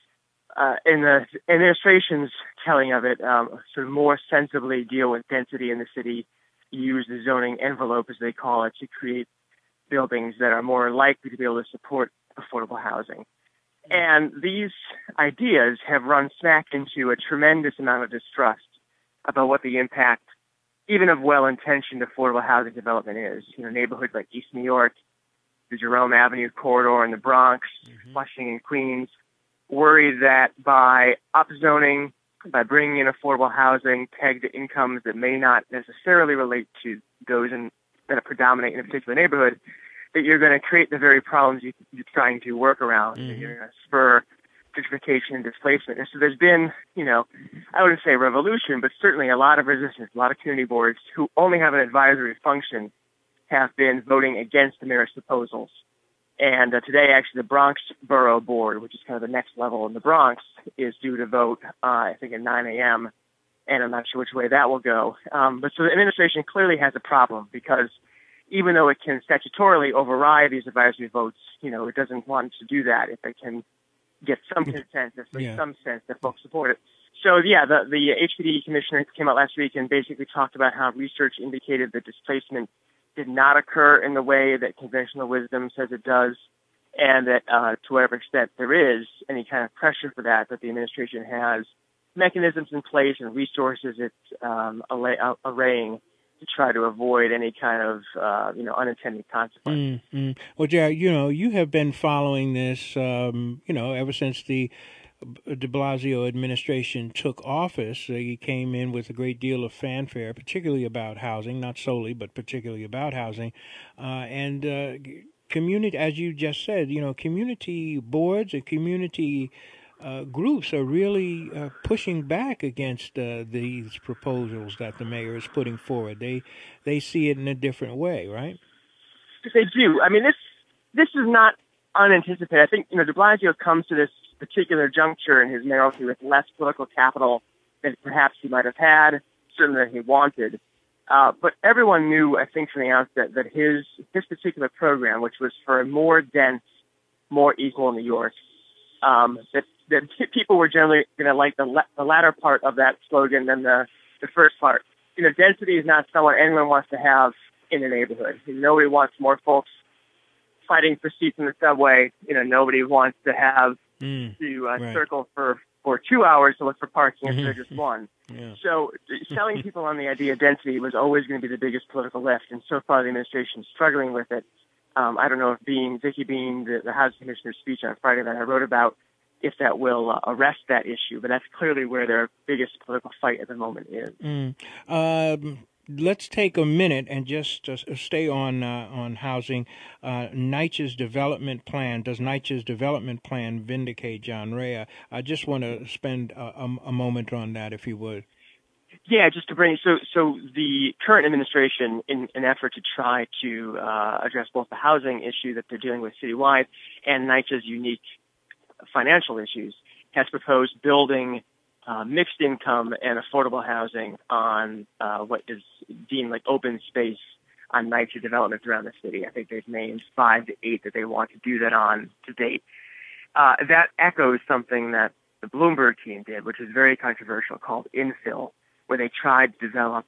uh, in the administration's telling of it, um, sort of more sensibly deal with density in the city, use the zoning envelope, as they call it, to create buildings that are more likely to be able to support affordable housing. And these ideas have run smack into a tremendous amount of distrust about what the impact, even of well-intentioned affordable housing development is. You know, neighborhoods like East New York, the Jerome Avenue corridor in the Bronx, mm-hmm. Flushing and Queens, worry that by upzoning, by bringing in affordable housing pegged to incomes that may not necessarily relate to those in, that predominate in a particular neighborhood, that you're going to create the very problems you, you're trying to work around. Mm-hmm. You're going to spur gentrification and displacement. And so there's been, you know, I wouldn't say revolution, but certainly a lot of resistance. A lot of community boards who only have an advisory function have been voting against the mayor's proposals. And uh, today, actually, the Bronx Borough Board, which is kind of the next level in the Bronx, is due to vote, uh, I think, at nine a.m., and I'm not sure which way that will go. Um, but so the administration clearly has a problem because even though it can statutorily override these advisory votes, you know, it doesn't want to do that if it can get some consensus, or yeah. some sense that folks support it. So, yeah, the, the H P D commissioner came out last week and basically talked about how research indicated that displacement did not occur in the way that conventional wisdom says it does, and that uh, to whatever extent there is any kind of pressure for that, that the administration has mechanisms in place and resources it's um, arraying to try to avoid any kind of, uh, you know, unintended consequences. Mm-hmm. Well, Jared, you know, you have been following this, um, you know, ever since the de Blasio administration took office. Uh, he came in with a great deal of fanfare, particularly about housing, not solely, but particularly about housing. Uh, and uh, community, as you just said, you know, community boards and community uh, groups are really uh, pushing back against uh, these proposals that the mayor is putting forward. They they see it in a different way, right? They do. I mean, this this is not unanticipated. I think, you know, de Blasio comes to this particular juncture in his mayoralty with less political capital than perhaps he might have had, certainly that he wanted. Uh, but everyone knew, I think, from the outset that his his particular program, which was for a more dense, more equal New York, um, that, that people were generally going to like the, la- the latter part of that slogan than the, the first part. You know, density is not someone anyone wants to have in a neighborhood. Nobody wants more folks fighting for seats in the subway. You know, nobody wants to have mm, to uh, right. circle for, for two hours to look for parking Mm-hmm. instead of just one. Yeah. So selling people on the idea of density was always going to be the biggest political lift, and so far the administration is struggling with it. Um, I don't know if Bean, Vicky Bean, the, the Housing Commissioner's speech on Friday that I wrote about, if that will uh, arrest that issue, but that's clearly where their biggest political fight at the moment is. Mm. Um, let's take a minute and just uh, stay on uh, on housing. Uh, NYCHA's development plan, does NYCHA's development plan vindicate John Rea? I just want to spend a, a, a moment on that, if you would. Yeah, just to bring, so so the current administration, in an effort to try to uh, address both the housing issue that they're dealing with citywide and NYCHA's unique financial issues, has proposed building uh, mixed income and affordable housing on uh, what is deemed like open space on NYCHA developments around the city. I think they've named five to eight that they want to do that on to date. Uh, that echoes something that the Bloomberg team did, which was very controversial, called infill, where they tried to develop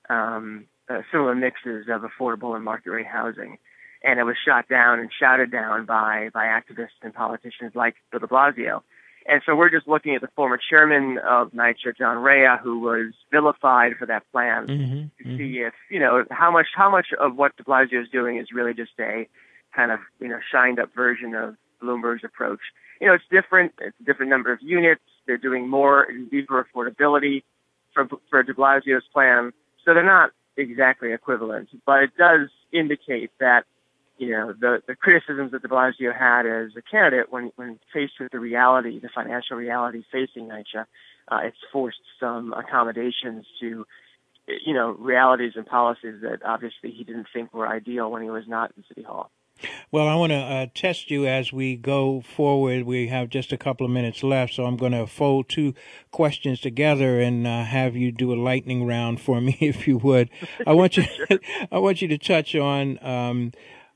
um, uh, similar mixes of affordable and market rate housing. And it was shot down and shouted down by, by activists and politicians like Bill de Blasio. And so we're just looking at the former chairman of NYCHA, John Rea, who was vilified for that plan, mm-hmm, to mm-hmm. see if, you know, how much how much of what de Blasio is doing is really just a kind of, you know, shined up version of Bloomberg's approach. You know, it's different. It's a different number of units. They're doing more and deeper affordability for, for de Blasio's plan. So they're not exactly equivalent, but it does indicate that, you know, the, the criticisms that de Blasio had as a candidate when, when faced with the reality, the financial reality facing NYCHA, uh, it's forced some accommodations to, you know, realities and policies that obviously he didn't think were ideal when he was not in City Hall. Well, I want to uh, test you as we go forward. We have just a couple of minutes left, so I'm going to fold two questions together and uh, have you do a lightning round for me, if you would. I want you, sure. I want you to touch on um,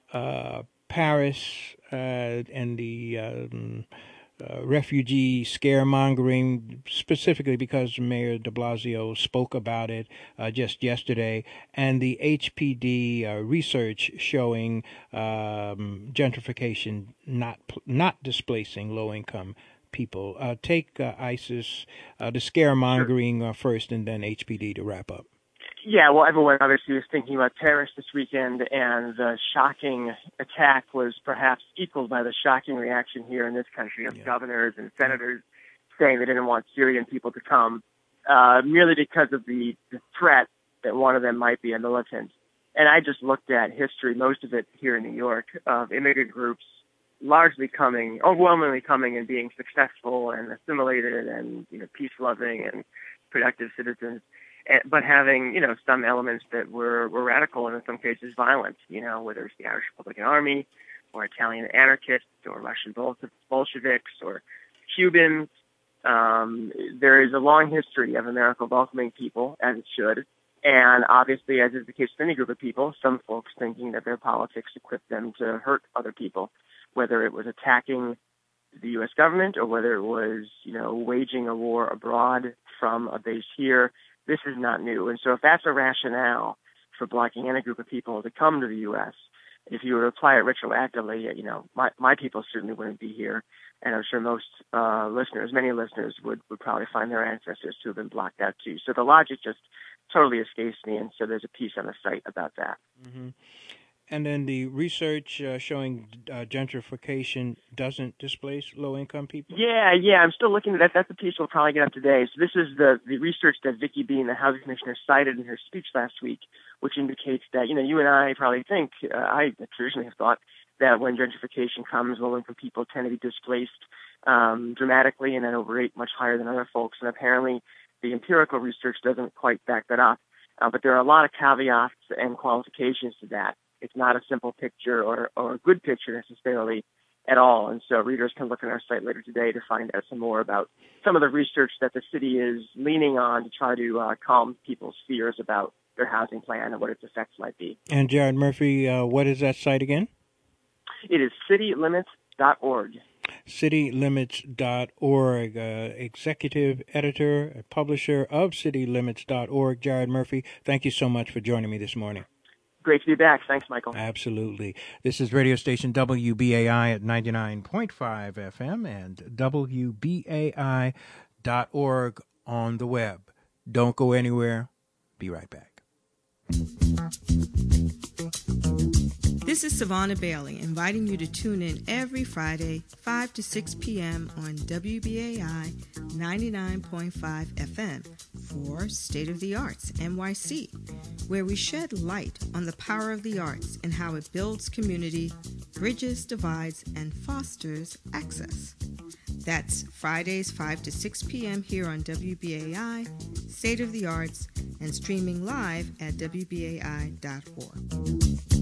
uh, Paris uh, and the um, uh, refugee scaremongering, specifically because Mayor de Blasio spoke about it uh, just yesterday, and the H P D uh, research showing um, gentrification not not displacing low-income people. Uh, take uh, ISIS, uh, the scaremongering uh, first, and then H P D to wrap up. Yeah, well, everyone obviously was thinking about Paris this weekend, and the shocking attack was perhaps equaled by the shocking reaction here in this country of yeah. governors and senators saying they didn't want Syrian people to come, uh, merely because of the, the threat that one of them might be a militant. And I just looked at history, most of it here in New York, of immigrant groups largely coming, overwhelmingly coming and being successful and assimilated and, you know, peace-loving and productive citizens, but having, you know, some elements that were, were radical and in some cases violent, you know, whether it's the Irish Republican Army or Italian anarchists or Russian Bolsheviks or Cubans. Um, there is a long history of America welcoming people, as it should. And obviously, as is the case with any group of people, some folks thinking that their politics equip them to hurt other people, whether it was attacking the U S government or whether it was, you know, waging a war abroad from a base here. This is not new. And so if that's a rationale for blocking any group of people to come to the U S, if you were to apply it retroactively, you know, my, my people certainly wouldn't be here. And I'm sure most uh, listeners, many listeners would, would probably find their ancestors to have been blocked out too. So the logic just totally escapes me. And so there's a piece on the site about that. Mm-hmm. And then the research uh, showing uh, gentrification doesn't displace low-income people? Yeah, yeah, I'm still looking at that. That's a piece we'll probably get up today. So this is the, the research that Vicky Bean, the housing commissioner, cited in her speech last week, which indicates that, you know, you and I probably think, uh, I traditionally have thought that when gentrification comes, low-income people tend to be displaced um, dramatically and at a rate much higher than other folks. And apparently the empirical research doesn't quite back that up. Uh, but there are a lot of caveats and qualifications to that. It's not a simple picture or, or a good picture necessarily at all. And so readers can look at our site later today to find out some more about some of the research that the city is leaning on to try to uh, calm people's fears about their housing plan and what its effects might be. And Jared Murphy, uh, what is that site again? It is city limits dot org. city limits dot org. Uh, executive editor, publisher of city limits dot org, Jared Murphy. Thank you so much for joining me this morning. Great to be back. Thanks, Michael. Absolutely. This is radio station W B A I at ninety-nine point five F M and W B A I dot org on the web. Don't go anywhere. Be right back. This is Savannah Bailey inviting you to tune in every Friday, five to six p.m. on W B A I ninety-nine point five F M for State of the Arts N Y C, where we shed light on the power of the arts and how it builds community, bridges divides, and fosters access. That's Fridays, five to six p.m. here on W B A I, State of the Arts, and streaming live at W B A I dot org.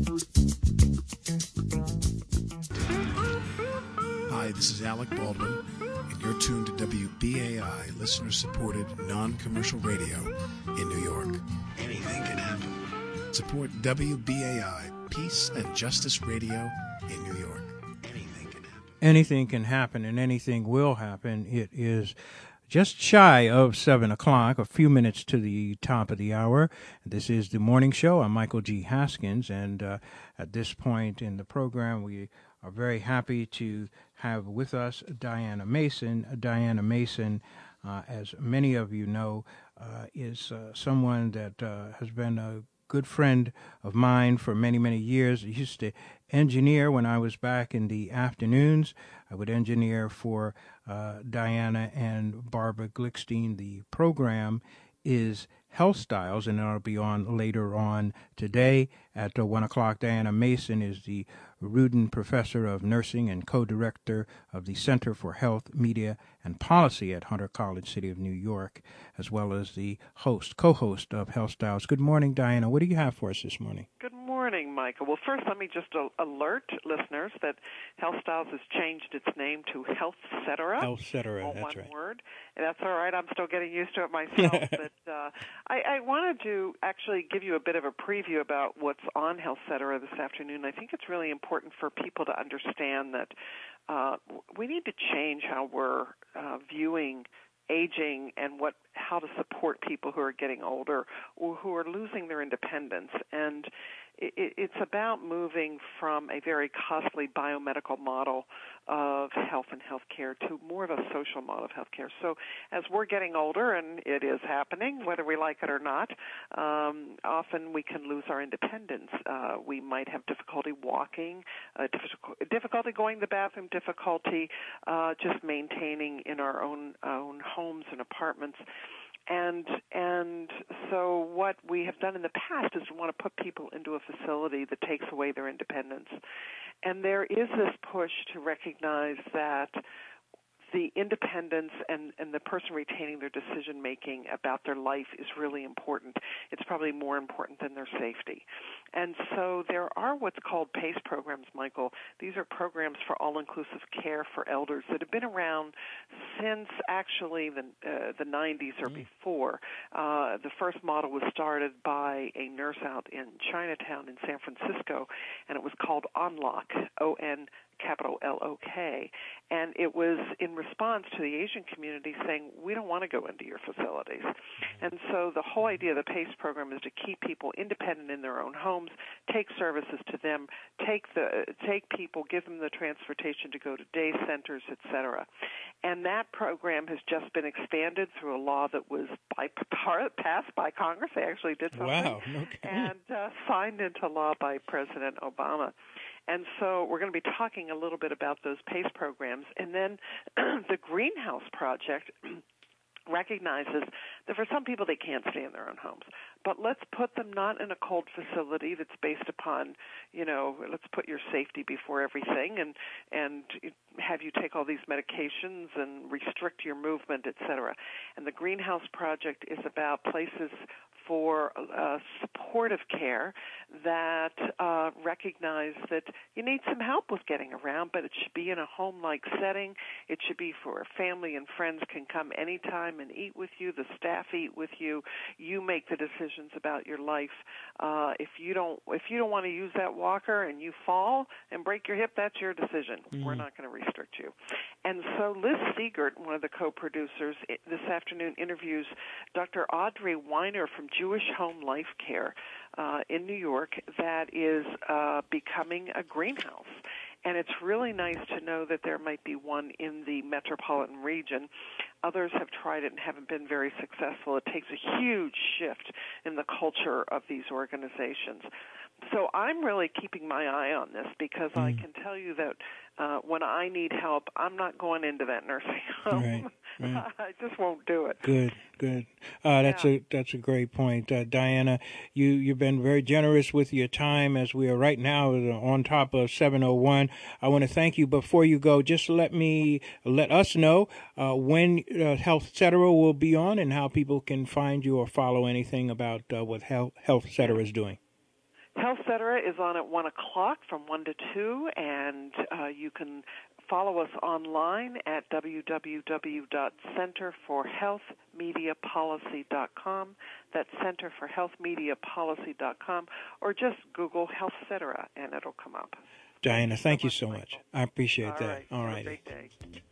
Hi, this is Alec Baldwin, and you're tuned to W B A I, listener-supported, non-commercial radio in New York. Anything can happen. Support W B A I, Peace and Justice Radio in New York. Anything can happen. Anything can happen, and anything will happen. It is just shy of seven o'clock, a few minutes to the top of the hour. This is the morning show. I'm Michael G. Haskins, and uh, at this point in the program, we are very happy to have with us Diana Mason. Diana Mason, uh, as many of you know, uh, is uh, someone that uh, has been a good friend of mine for many, many years. I used to engineer when I was back in the afternoons. I would engineer for uh, Diana and Barbara Glickstein. The program is Health Styles, and it'll be on later on today at uh, one o'clock. Diana Mason is the Rudin Professor of Nursing and co-director of the Center for Health, Media, and Policy at Hunter College, City of New York, as well as the host, co-host of Health Styles. Good morning, Diana. What do you have for us this morning? Good morning, Michael. Well, first, let me just uh, alert listeners that Health Styles has changed its name to Health Cetera. Health Cetera, all that's one right. word. And that's all right. I'm still getting used to it myself. but uh, I, I wanted to actually give you a bit of a preview about what's on Health Cetera this afternoon. I think it's really important for people to understand that uh, we need to change how we're uh, viewing aging and what how to support people who are getting older or who are losing their independence. And it, it's about moving from a very costly biomedical model of health and healthcare to more of a social model of healthcare. So as we're getting older, and it is happening, whether we like it or not, um, often we can lose our independence. Uh, we might have difficulty walking, uh, difficulty going to the bathroom, difficulty uh, just maintaining in our own own homes and apartments. And and so what we have done in the past is we want to put people into a facility that takes away their independence. And there is this push to recognize that the independence and, and the person retaining their decision-making about their life is really important. It's probably more important than their safety. And so there are what's called PACE programs, Michael. These are programs for all-inclusive care for elders that have been around since actually the, uh, the nineties or mm. before. Uh, the first model was started by a nurse out in Chinatown in San Francisco, and it was called ONLOK, O N capital L O K, and it was in response to the Asian community saying, we don't want to go into your facilities. And so the whole idea of the PACE program is to keep people independent in their own homes, take services to them, take the take people, give them the transportation to go to day centers, et cetera. And that program has just been expanded through a law that was by, passed by Congress. They actually did something. Wow. Okay. And uh, signed into law by President Obama. And so we're going to be talking a little bit about those PACE programs. And then the Greenhouse Project recognizes that for some people they can't stay in their own homes, but let's put them not in a cold facility that's based upon, you know, let's put your safety before everything, and and have you take all these medications and restrict your movement, et cetera. And the Greenhouse Project is about places for uh, supportive care that uh, recognize that you need some help with getting around, but it should be in a home-like setting. It should be for family and friends can come anytime and eat with you. The staff eat with you. You make the decisions about your life. Uh, if you don't, if you don't want to use that walker and you fall and break your hip, that's your decision. Mm-hmm. We're not going to restrict you. And so Liz Siegert, one of the co-producers, this afternoon interviews Doctor Audrey Weiner from Jewish Home Life Care uh, in New York that is uh, becoming a greenhouse. And it's really nice to know that there might be one in the metropolitan region. Others have tried it and haven't been very successful. It takes a huge shift in the culture of these organizations. So I'm really keeping my eye on this because mm. I can tell you that uh, when I need help, I'm not going into that nursing home. Right, right. I just won't do it. Good, good. Uh, that's yeah. a that's a great point, uh, Diana. You you've been very generous with your time as we are right now on top of seven oh one. I want to thank you. Before you go, just let me let us know uh, when uh, Health et cetera will be on and how people can find you or follow anything about uh, what Health Health et cetera is doing. Health et cetera is on at one o'clock from one to two, and uh, you can follow us online at w w w dot center for health media policy dot com. That's center for health media policy dot com, or just Google Health et cetera, and it'll come up. Diana, thank you so much. I appreciate All that. Right. All Have right. a great day.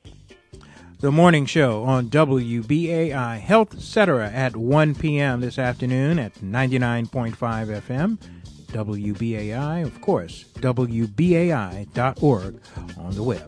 The morning show on W B A I Health et cetera at one p.m. this afternoon at ninety-nine point five F M. W B A I, of course, W B A I dot org on the web.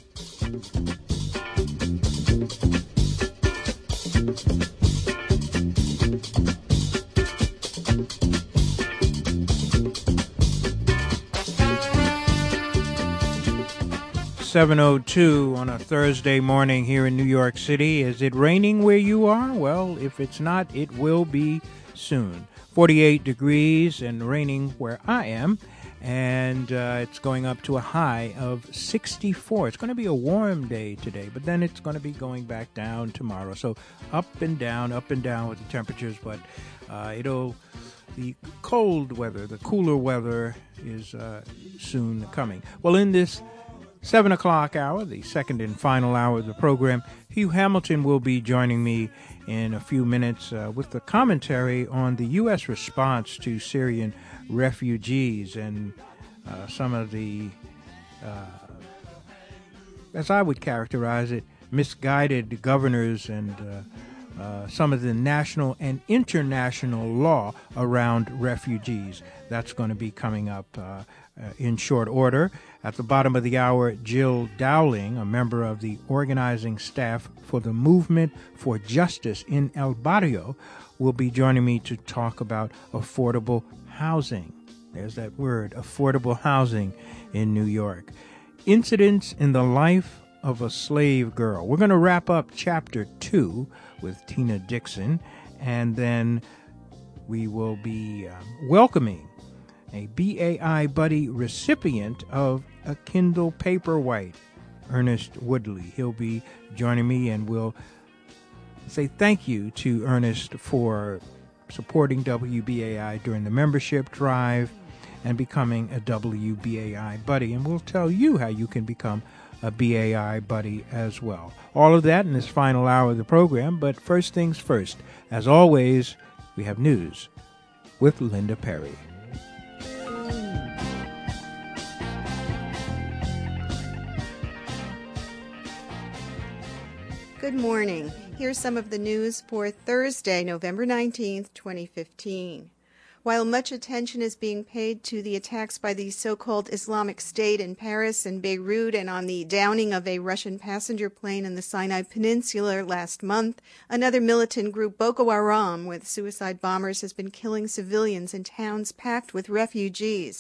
seven oh two on a Thursday morning here in New York City. Is it raining where you are? Well, if it's not, it will be soon. forty-eight degrees and raining where I am, and uh, it's going up to a high of sixty-four. It's going to be a warm day today, but then it's going to be going back down tomorrow. So up and down, up and down with the temperatures, but uh, it'll, the cold weather, the cooler weather is uh, soon coming. Well, in this seven o'clock hour, the second and final hour of the program, Hugh Hamilton will be joining me in a few minutes uh, with the commentary on the U S response to Syrian refugees and uh, some of the, uh, as I would characterize it, misguided governors and uh, uh, some of the national and international law around refugees. That's going to be coming up uh, uh, in short order. At the bottom of the hour, Jill Dowling, a member of the organizing staff for the Movement for Justice in El Barrio, will be joining me to talk about affordable housing. There's that word, affordable housing in New York. Incidents in the life of a slave girl. We're going to wrap up chapter two with Tina Dixon, and then we will be um, welcoming a B A I Buddy recipient of a Kindle Paperwhite, Ernest Woodley. He'll be joining me, and we'll say thank you to Ernest for supporting W B A I during the membership drive and becoming a W B A I Buddy. And we'll tell you how you can become a B A I Buddy as well. All of that in this final hour of the program, but first things first. As always, we have news with Linda Perry. Good morning. Here's some of the news for Thursday, November nineteenth, twenty fifteen. While much attention is being paid to the attacks by the so-called Islamic State in Paris and Beirut and on the downing of a Russian passenger plane in the Sinai Peninsula last month, another militant group, Boko Haram, with suicide bombers, has been killing civilians in towns packed with refugees.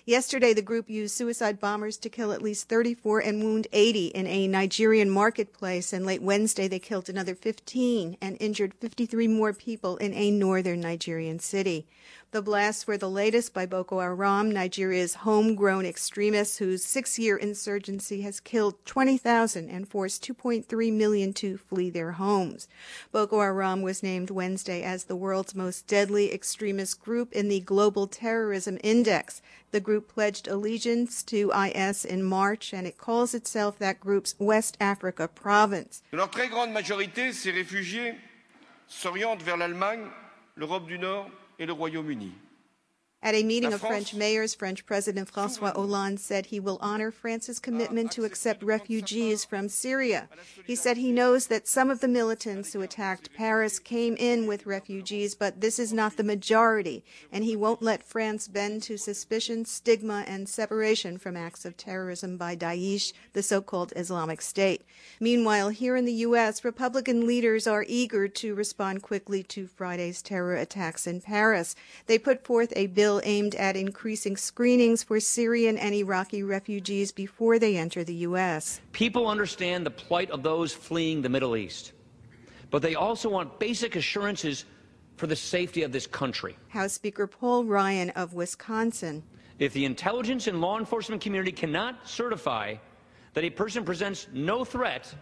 Yesterday, the group used suicide bombers to kill at least thirty-four and wound eighty in a Nigerian marketplace, and late Wednesday they killed another fifteen and injured fifty-three more people in a northern Nigerian city. The blasts were the latest by Boko Haram, Nigeria's homegrown extremists whose six-year insurgency has killed twenty thousand and forced two point three million to flee their homes. Boko Haram was named Wednesday as the world's most deadly extremist group in the Global Terrorism Index. The group pledged allegiance to I S in March, and it calls itself that group's West Africa province. De leur très grande majorité, ces réfugiés s'orientent vers l'Allemagne, l'Europe du Nord et le Royaume-Uni. At a meeting of French mayors, French President François Hollande said he will honor France's commitment to accept refugees from Syria. He said he knows that some of the militants who attacked Paris came in with refugees, but this is not the majority, and he won't let France bend to suspicion, stigma, and separation from acts of terrorism by Daesh, the so-called Islamic State. Meanwhile, here in the U S, Republican leaders are eager to respond quickly to Friday's terror attacks in Paris. They put forth a bill aimed at increasing screenings for Syrian and Iraqi refugees before they enter the U S. People understand the plight of those fleeing the Middle East, but they also want basic assurances for the safety of this country. House Speaker Paul Ryan of Wisconsin. If the intelligence and law enforcement community cannot certify that a person presents no threat,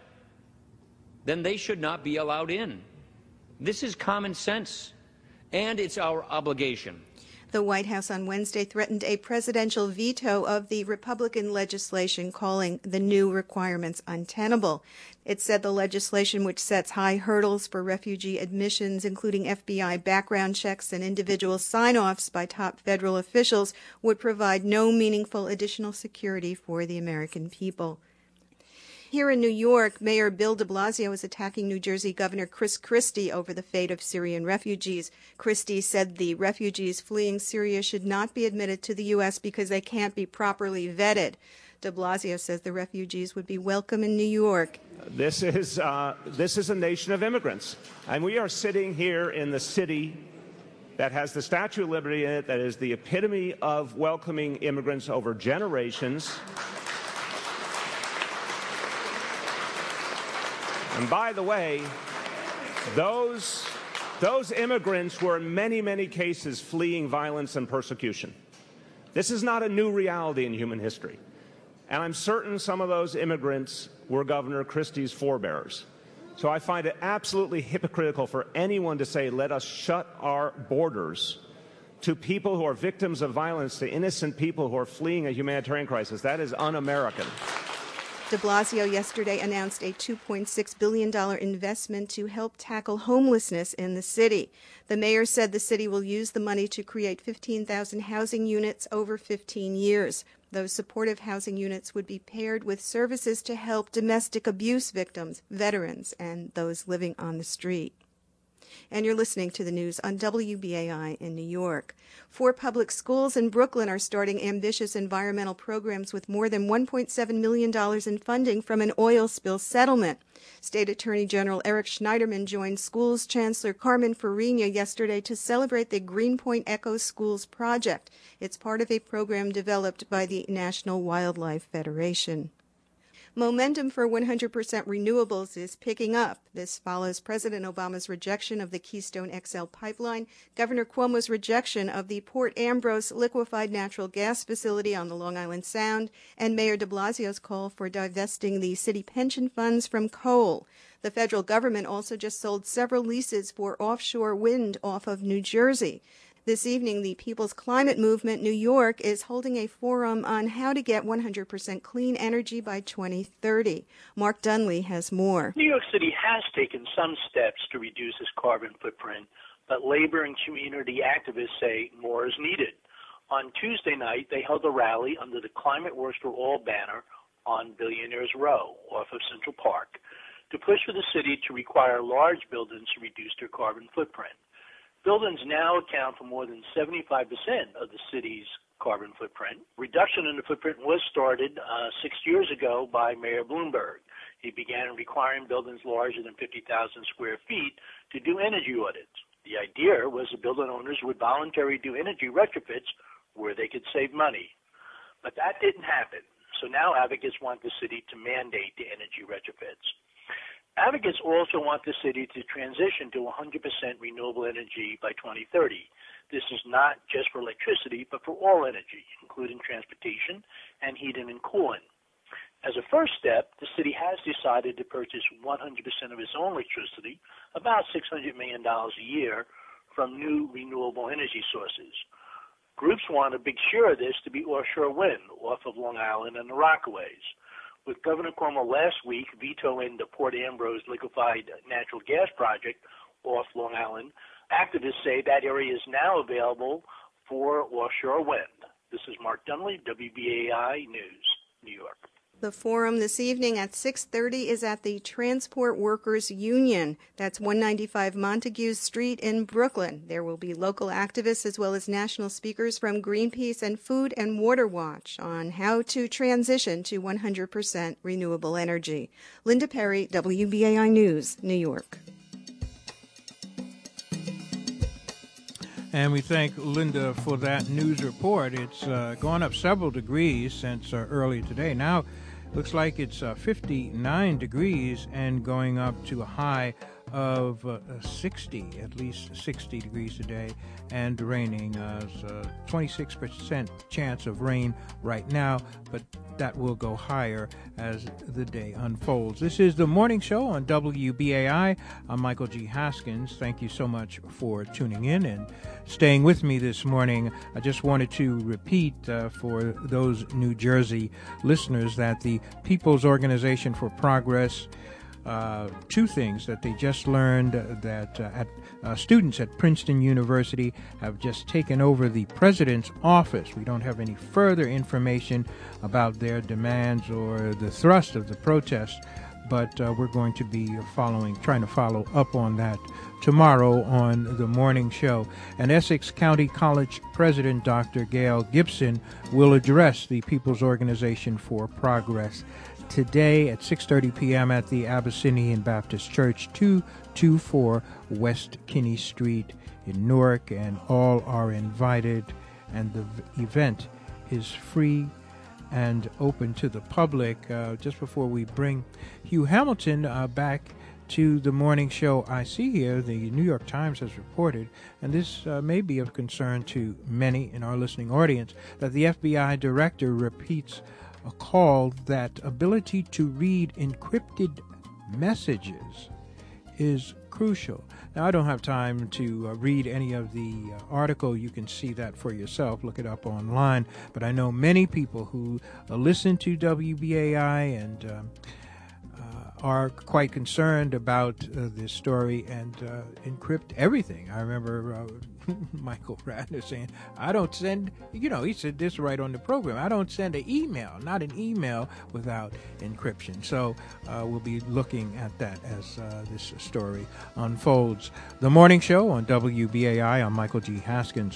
then they should not be allowed in. This is common sense, and it's our obligation. The White House on Wednesday threatened a presidential veto of the Republican legislation, calling the new requirements untenable. It said the legislation, which sets high hurdles for refugee admissions, including F B I background checks and individual sign-offs by top federal officials, would provide no meaningful additional security for the American people. Here in New York, Mayor Bill de Blasio is attacking New Jersey Governor Chris Christie over the fate of Syrian refugees. Christie said the refugees fleeing Syria should not be admitted to the U S because they can't be properly vetted. De Blasio says the refugees would be welcome in New York. This is, uh, this is a nation of immigrants, and we are sitting here in the city that has the Statue of Liberty in it, that is the epitome of welcoming immigrants over generations. And by the way, those, those immigrants were in many, many cases fleeing violence and persecution. This is not a new reality in human history. And I'm certain some of those immigrants were Governor Christie's forebears. So I find it absolutely hypocritical for anyone to say, let us shut our borders to people who are victims of violence, to innocent people who are fleeing a humanitarian crisis. That is un-American. De Blasio yesterday announced a two point six billion dollars investment to help tackle homelessness in the city. The mayor said the city will use the money to create fifteen thousand housing units over fifteen years. Those supportive housing units would be paired with services to help domestic abuse victims, veterans, and those living on the street. And you're listening to the news on W B A I in New York. Four public schools in Brooklyn are starting ambitious environmental programs with more than one point seven million dollars in funding from an oil spill settlement. State Attorney General Eric Schneiderman joined schools Chancellor Carmen Farina yesterday to celebrate the Greenpoint Eco Schools project. It's part of a program developed by the National Wildlife Federation. Momentum for one hundred percent renewables is picking up. This follows President Obama's rejection of the Keystone X L pipeline, Governor Cuomo's rejection of the Port Ambrose liquefied natural gas facility on the Long Island Sound, and Mayor de Blasio's call for divesting the city pension funds from coal. The federal government also just sold several leases for offshore wind off of New Jersey. This evening, the People's Climate Movement New York is holding a forum on how to get one hundred percent clean energy by twenty thirty. Mark Dunley has more. New York City has taken some steps to reduce its carbon footprint, but labor and community activists say more is needed. On Tuesday night, they held a rally under the Climate Works for All banner on Billionaires Row off of Central Park to push for the city to require large buildings to reduce their carbon footprint. Buildings now account for more than seventy-five percent of the city's carbon footprint. Reduction in the footprint was started uh, six years ago by Mayor Bloomberg. He began requiring buildings larger than fifty thousand square feet to do energy audits. The idea was the building owners would voluntarily do energy retrofits where they could save money. But that didn't happen. So now advocates want the city to mandate the energy retrofits. Advocates also want the city to transition to one hundred percent renewable energy by twenty thirty. This is not just for electricity, but for all energy, including transportation and heating and cooling. As a first step, the city has decided to purchase one hundred percent of its own electricity, about six hundred million dollars a year, from new renewable energy sources. Groups want a big share of this to be offshore wind off of Long Island and the Rockaways. With Governor Cuomo last week vetoing the Port Ambrose liquefied natural gas project off Long Island, activists say that area is now available for offshore wind. This is Mark Dunley, W B A I News, New York. The forum this evening at six thirty is at the Transport Workers Union. That's one ninety-five Montague Street in Brooklyn. There will be local activists as well as national speakers from Greenpeace and Food and Water Watch on how to transition to one hundred percent renewable energy. Linda Perry, W B A I News, New York. And we thank Linda for that news report. It's uh, gone up several degrees since uh, early today. Now, looks like it's uh, fifty-nine degrees and going up to a high of uh, sixty, at least sixty degrees today, and raining. Uh, it's a twenty-six percent chance of rain right now, but that will go higher as the day unfolds. This is the morning show on W B A I. I'm Michael G. Haskins. Thank you so much for tuning in and staying with me this morning. I just wanted to repeat uh, for those New Jersey listeners that the People's Organization for Progress, uh, two things that they just learned, uh, that uh, at, uh, students at Princeton University have just taken over the president's office. We don't have any further information about their demands or the thrust of the protest, but uh, we're going to be following, trying to follow up on that tomorrow on the morning show. And Essex County College President Doctor Gail Gibson will address the People's Organization for Progress today at six thirty p.m. at the Abyssinian Baptist Church, two twenty-four West Kinney Street in Newark, and all are invited, and the v- event is free and open to the public. Uh, just before we bring Hugh Hamilton uh, back to the morning show, I see here the New York Times has reported, and this uh, may be of concern to many in our listening audience, that the F B I director repeats a call that ability to read encrypted messages is crucial. Now, I don't have time to uh, read any of the uh, article. You can see that for yourself. Look it up online. But I know many people who uh, listen to W B A I and um, uh, are quite concerned about uh, this story and uh, encrypt everything. I remember uh, Michael Ratner saying, I don't send, you know, he said this right on the program, I don't send an email, not an email without encryption. So uh, we'll be looking at that as uh, this story unfolds. The morning show on W B A I, I'm Michael G. Haskins.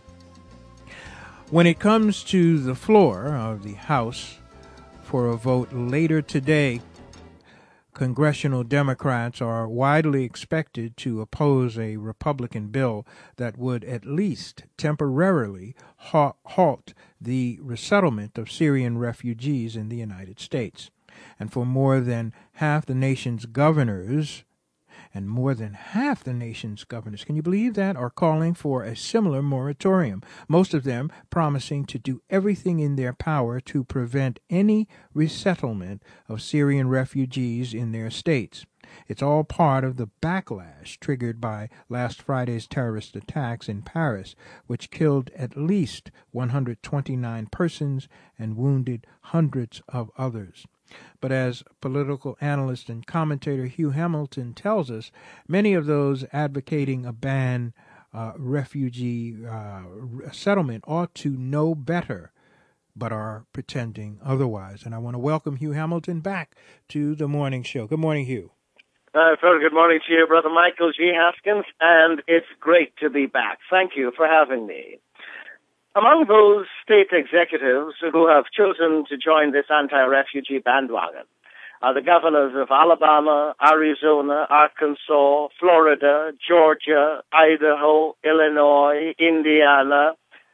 When it comes to the floor of the House for a vote later today, congressional Democrats are widely expected to oppose a Republican bill that would at least temporarily ha- halt the resettlement of Syrian refugees in the United States. And for more than half the nation's governors, and more than half the nation's governors, can you believe that, are calling for a similar moratorium, most of them promising to do everything in their power to prevent any resettlement of Syrian refugees in their states. It's all part of the backlash triggered by last Friday's terrorist attacks in Paris, which killed at least one hundred twenty-nine persons and wounded hundreds of others. But as political analyst and commentator Hugh Hamilton tells us, many of those advocating a ban uh, refugee uh, settlement ought to know better, but are pretending otherwise. And I want to welcome Hugh Hamilton back to the morning show. Good morning, Hugh. Uh, very good morning to you, Brother Michael G. Haskins, and it's great to be back. Thank you for having me. Among those state executives who have chosen to join this anti-refugee bandwagon are the governors of Alabama, Arizona, Arkansas, Florida, Georgia, Idaho, Illinois, Indiana,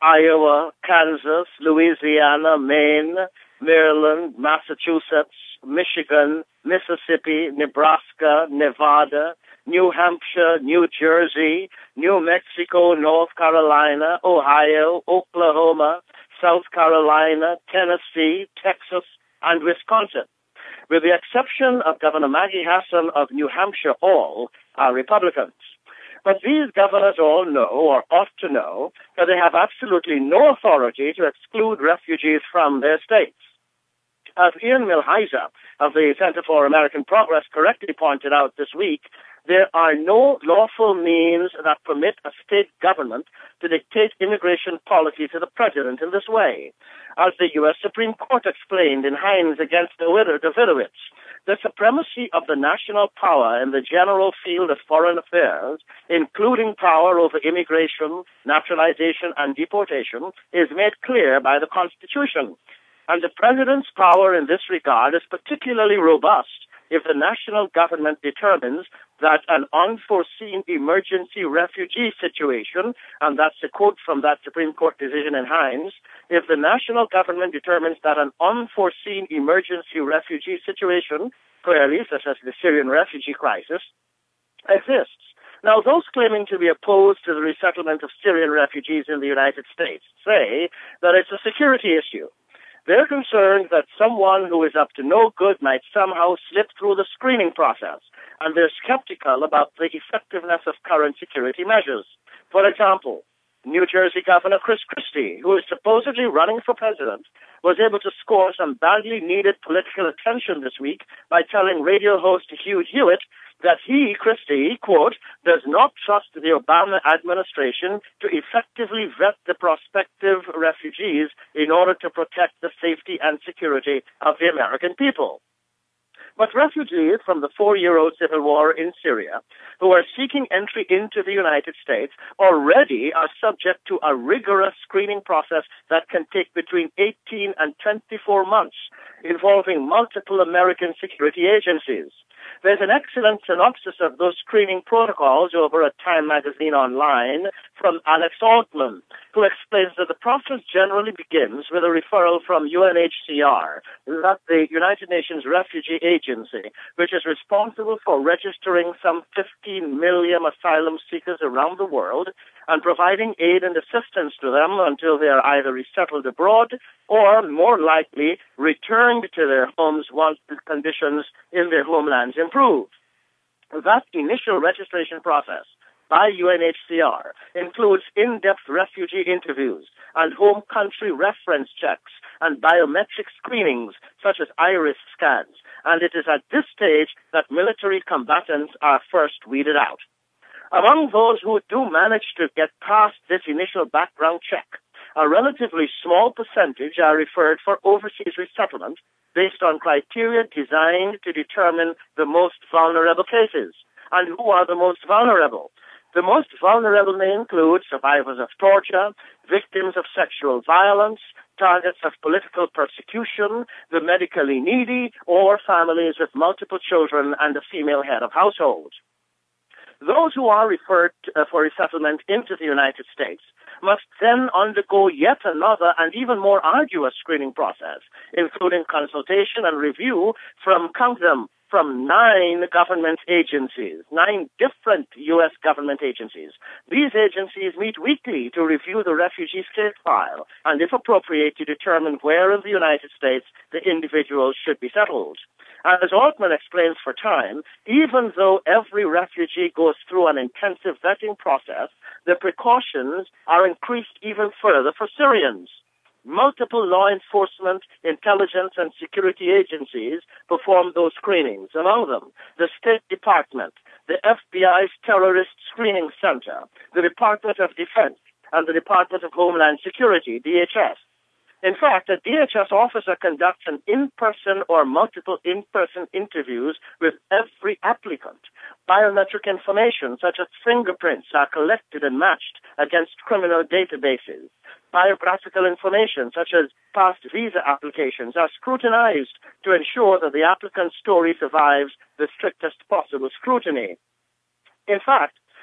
Iowa, Kansas, Louisiana, Maine, Maryland, Massachusetts, Michigan, Mississippi, Nebraska, Nevada, New Hampshire, New Jersey, New Mexico, North Carolina, Ohio, Oklahoma, South Carolina, Tennessee, Texas, and Wisconsin. With the exception of Governor Maggie Hassan of New Hampshire, all are Republicans. But these governors all know, or ought to know, that they have absolutely no authority to exclude refugees from their states. As Ian Milhiser of the Center for American Progress correctly pointed out this week, there are no lawful means that permit a state government to dictate immigration policy to the president in this way. As the U S Supreme Court explained in Hines against Davidowitz, the supremacy of the national power in the general field of foreign affairs, including power over immigration, naturalization, and deportation, is made clear by the Constitution. And the president's power in this regard is particularly robust if the national government determines that an unforeseen emergency refugee situation, and that's a quote from that Supreme Court decision in Hines, if the national government determines that an unforeseen emergency refugee situation, clearly such as the Syrian refugee crisis, exists. Now, those claiming to be opposed to the resettlement of Syrian refugees in the United States say that it's a security issue. They're concerned that someone who is up to no good might somehow slip through the screening process, and they're skeptical about the effectiveness of current security measures. For example, New Jersey Governor Chris Christie, who is supposedly running for president, was able to score some badly needed political attention this week by telling radio host Hugh Hewitt that he, Christie, quote, does not trust the Obama administration to effectively vet the prospective refugees in order to protect the safety and security of the American people. But refugees from the four-year-old civil war in Syria who are seeking entry into the United States already are subject to a rigorous screening process that can take between eighteen and twenty-four months, involving multiple American security agencies. There's an excellent synopsis of those screening protocols over at Time magazine online from Alex Altman, who explains that the process generally begins with a referral from U N H C R, that's the United Nations Refugee Agency, which is responsible for registering some fifteen million asylum seekers around the world and providing aid and assistance to them until they are either resettled abroad or, more likely, returned to their homes once the conditions in their homelands improve. That initial registration process by U N H C R includes in-depth refugee interviews and home country reference checks and biometric screenings such as iris scans, and it is at this stage that military combatants are first weeded out. Among those who do manage to get past this initial background check, a relatively small percentage are referred for overseas resettlement based on criteria designed to determine the most vulnerable cases. And who are the most vulnerable? The most vulnerable may include survivors of torture, victims of sexual violence, targets of political persecution, the medically needy, or families with multiple children and a female head of household. Those who are referred to, uh, for resettlement into the United States must then undergo yet another and even more arduous screening process, including consultation and review from, count them, from nine government agencies, nine different U S government agencies. These agencies meet weekly to review the refugee case file and, if appropriate, to determine where in the United States the individual should be settled. As Altman explains for Time, even though every refugee goes through an intensive vetting process, the precautions are increased even further for Syrians. Multiple law enforcement, intelligence, and security agencies perform those screenings. Among them, the State Department, the F B I's Terrorist Screening Center, the Department of Defense, and the Department of Homeland Security, D H S. In fact, a D H S officer conducts an in-person or multiple in-person interviews with every applicant. Biometric information, such as fingerprints, are collected and matched against criminal databases. Biographical information, such as past visa applications, are scrutinized to ensure that the applicant's story survives the strictest possible scrutiny. In fact,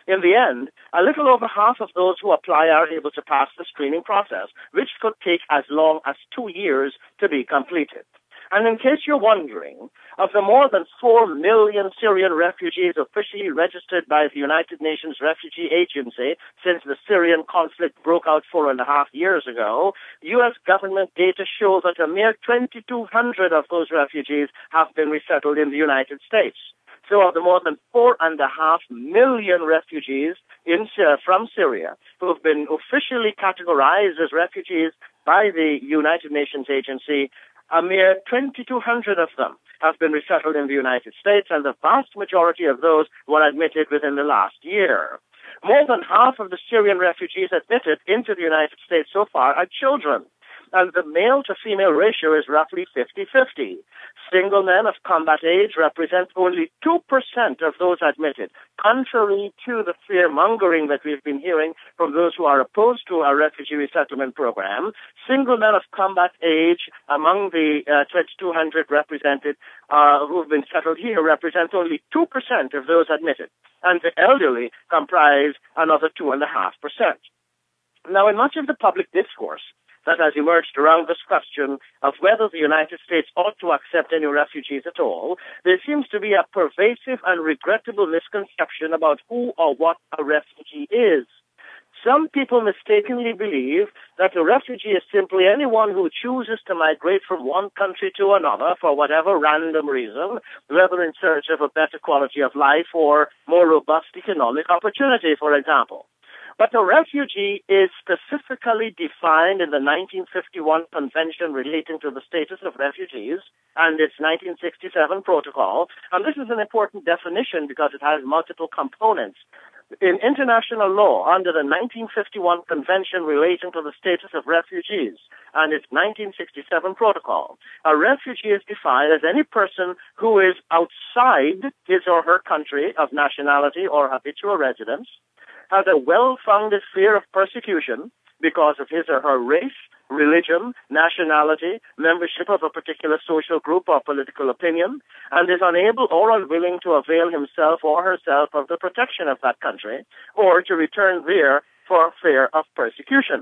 In the end, a little over half of those who apply are able to pass the screening process, which could take as long as two years to be completed. And in case you're wondering, of the more than four million Syrian refugees officially registered by the United Nations Refugee Agency since the Syrian conflict broke out four and a half years ago, U S government data show that a mere twenty-two hundred of those refugees have been resettled in the United States. So of the more than four and a half million refugees in, uh, from Syria who have been officially categorized as refugees by the United Nations Agency, a mere twenty-two hundred of them have been resettled in the United States, and the vast majority of those were admitted within the last year. More than half of the Syrian refugees admitted into the United States so far are children, and the male-to-female ratio is roughly fifty-fifty. Single men of combat age represent only two percent of those admitted, contrary to the fear-mongering that we've been hearing from those who are opposed to our refugee resettlement program. Single men of combat age among the uh, twenty-two hundred represented uh, who have been settled here represent only two percent of those admitted, and the elderly comprise another two point five percent. Now, in much of the public discourse that has emerged around this question of whether the United States ought to accept any refugees at all, there seems to be a pervasive and regrettable misconception about who or what a refugee is. Some people mistakenly believe that a refugee is simply anyone who chooses to migrate from one country to another for whatever random reason, whether in search of a better quality of life or more robust economic opportunity, for example. But a refugee is specifically defined in the nineteen fifty-one Convention relating to the status of refugees and its nineteen sixty-seven protocol. And this is an important definition because it has multiple components. In international law, under the nineteen fifty-one Convention relating to the status of refugees and its nineteen sixty-seven protocol, a refugee is defined as any person who is outside his or her country of nationality or habitual residence, has a well-founded fear of persecution because of his or her race, religion, nationality, membership of a particular social group or political opinion, and is unable or unwilling to avail himself or herself of the protection of that country, or to return there for fear of persecution.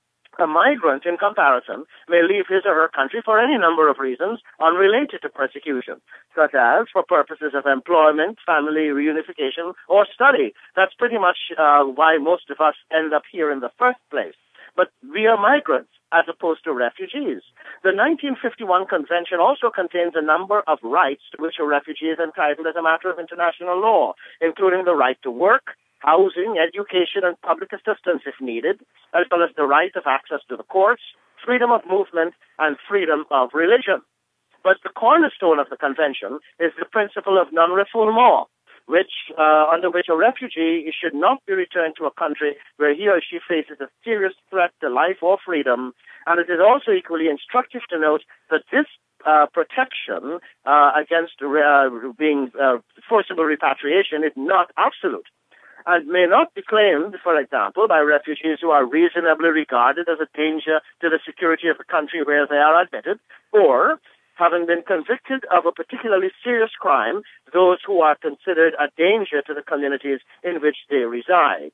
A migrant, in comparison, may leave his or her country for any number of reasons unrelated to persecution, such as for purposes of employment, family reunification, or study. That's pretty much uh, why most of us end up here in the first place. But we are migrants as opposed to refugees. The nineteen fifty-one Convention also contains a number of rights to which a refugee is entitled as a matter of international law, including the right to work, housing, education, and public assistance if needed, as well as the right of access to the courts, freedom of movement, and freedom of religion. But the cornerstone of the Convention is the principle of non-refoulement, which, uh, under which a refugee should not be returned to a country where he or she faces a serious threat to life or freedom. And it is also equally instructive to note that this uh, protection uh, against uh, being uh, forcible repatriation is not absolute, and may not be claimed, for example, by refugees who are reasonably regarded as a danger to the security of the country where they are admitted, or, having been convicted of a particularly serious crime, those who are considered a danger to the communities in which they reside.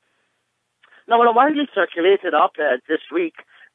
Now, in a widely circulated op-ed this week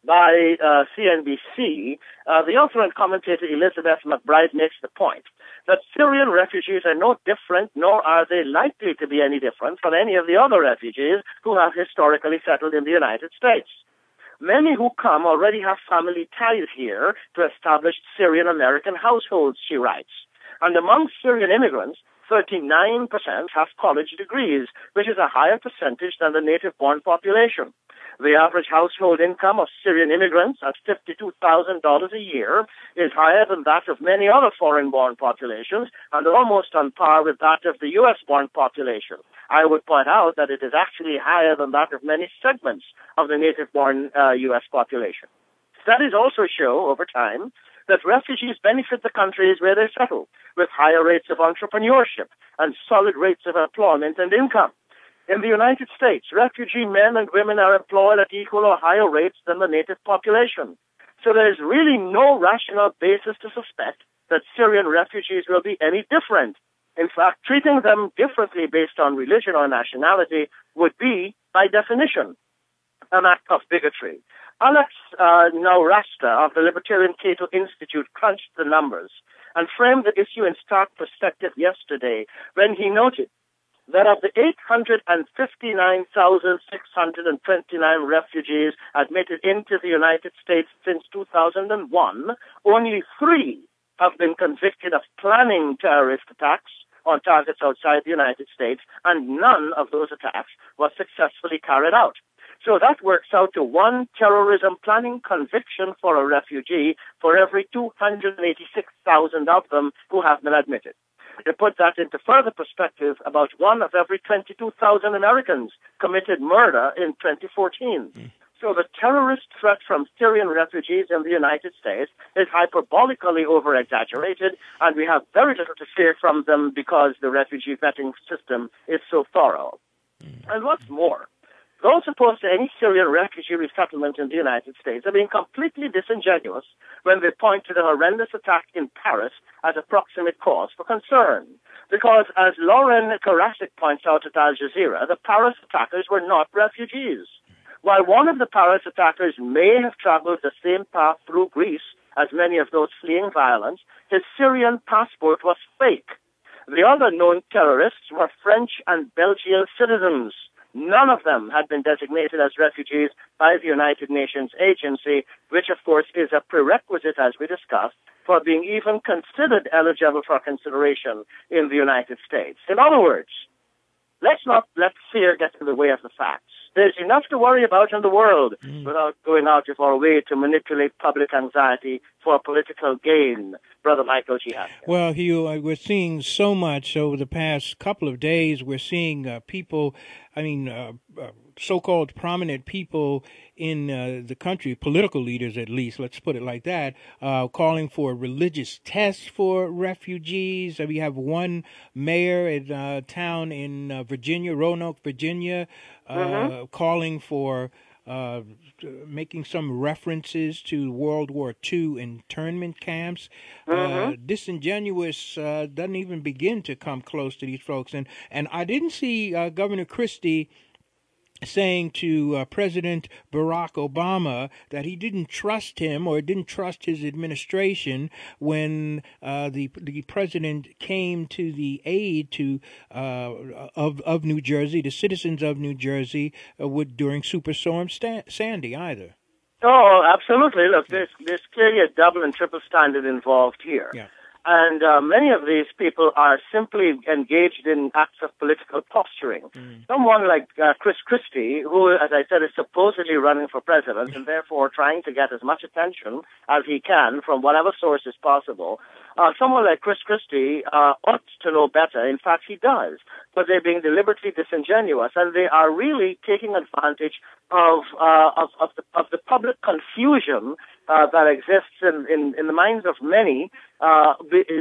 by uh, C N B C, uh, the author and commentator Elizabeth McBride makes the point that Syrian refugees are no different, nor are they likely to be any different from any of the other refugees who have historically settled in the United States. Many who come already have family ties here to established Syrian-American households, she writes. And among Syrian immigrants, thirty-nine percent have college degrees, which is a higher percentage than the native-born population. The average household income of Syrian immigrants at fifty-two thousand dollars a year is higher than that of many other foreign-born populations and almost on par with that of the U S-born population. I would point out that it is actually higher than that of many segments of the native-born uh, U S population. Studies also show, over time, that refugees benefit the countries where they settle, with higher rates of entrepreneurship and solid rates of employment and income. In the United States, refugee men and women are employed at equal or higher rates than the native population. So there is really no rational basis to suspect that Syrian refugees will be any different. In fact, treating them differently based on religion or nationality would be, by definition, an act of bigotry. Alex uh, Naurasta of the Libertarian Cato Institute crunched the numbers and framed the issue in stark perspective yesterday when he noted that of the eight hundred fifty-nine thousand six hundred twenty-nine refugees admitted into the United States since two thousand one, only three have been convicted of planning terrorist attacks on targets outside the United States, and none of those attacks was successfully carried out. So that works out to one terrorism planning conviction for a refugee for every two hundred eighty-six thousand of them who have been admitted. To put that into further perspective, about one of every twenty-two thousand Americans committed murder in twenty fourteen. Mm. So the terrorist threat from Syrian refugees in the United States is hyperbolically over-exaggerated, and we have very little to fear from them because the refugee vetting system is so thorough. Mm. And what's more, those opposed to any Syrian refugee resettlement in the United States are being completely disingenuous when they point to the horrendous attack in Paris as a proximate cause for concern. Because, as Lauren Karasik points out at Al Jazeera, the Paris attackers were not refugees. While one of the Paris attackers may have traveled the same path through Greece as many of those fleeing violence, his Syrian passport was fake. The other known terrorists were French and Belgian citizens. None of them had been designated as refugees by the United Nations agency, which of course is a prerequisite, as we discussed, for being even considered eligible for consideration in the United States. In other words, let's not let fear get in the way of the facts. There's enough to worry about in the world mm. without going out of our way to manipulate public anxiety for political gain. Brother Michael G. Haskins. Well, Hugh, uh, we're seeing so much over the past couple of days. We're seeing uh, people, I mean, uh, uh, so-called prominent people in uh, the country, political leaders at least, let's put it like that, uh, calling for religious tests for refugees. Uh, we have one mayor at a uh, town in uh, Virginia, Roanoke, Virginia, uh, mm-hmm. calling for uh, making some references to World War Two internment camps. Mm-hmm. Uh, disingenuous uh, doesn't even begin to come close to these folks. And, and I didn't see uh, Governor Christie saying to uh, President Barack Obama that he didn't trust him or didn't trust his administration when uh, the the president came to the aid to uh, of of New Jersey, the citizens of New Jersey, uh, would, during Superstorm Stan- Sandy either. Oh, absolutely. Look, there's there's clearly a double and triple standard involved here. Yeah. And uh, many of these people are simply engaged in acts of political posturing. Mm. Someone like uh, Chris Christie, who, as I said, is supposedly running for president and therefore trying to get as much attention as he can from whatever source is possible, uh, someone like Chris Christie uh, ought to know better. In fact, he does. But they're being deliberately disingenuous, and they are really taking advantage of uh, of, of, the, of the public confusion uh, that exists in, in, in the minds of many. Uh,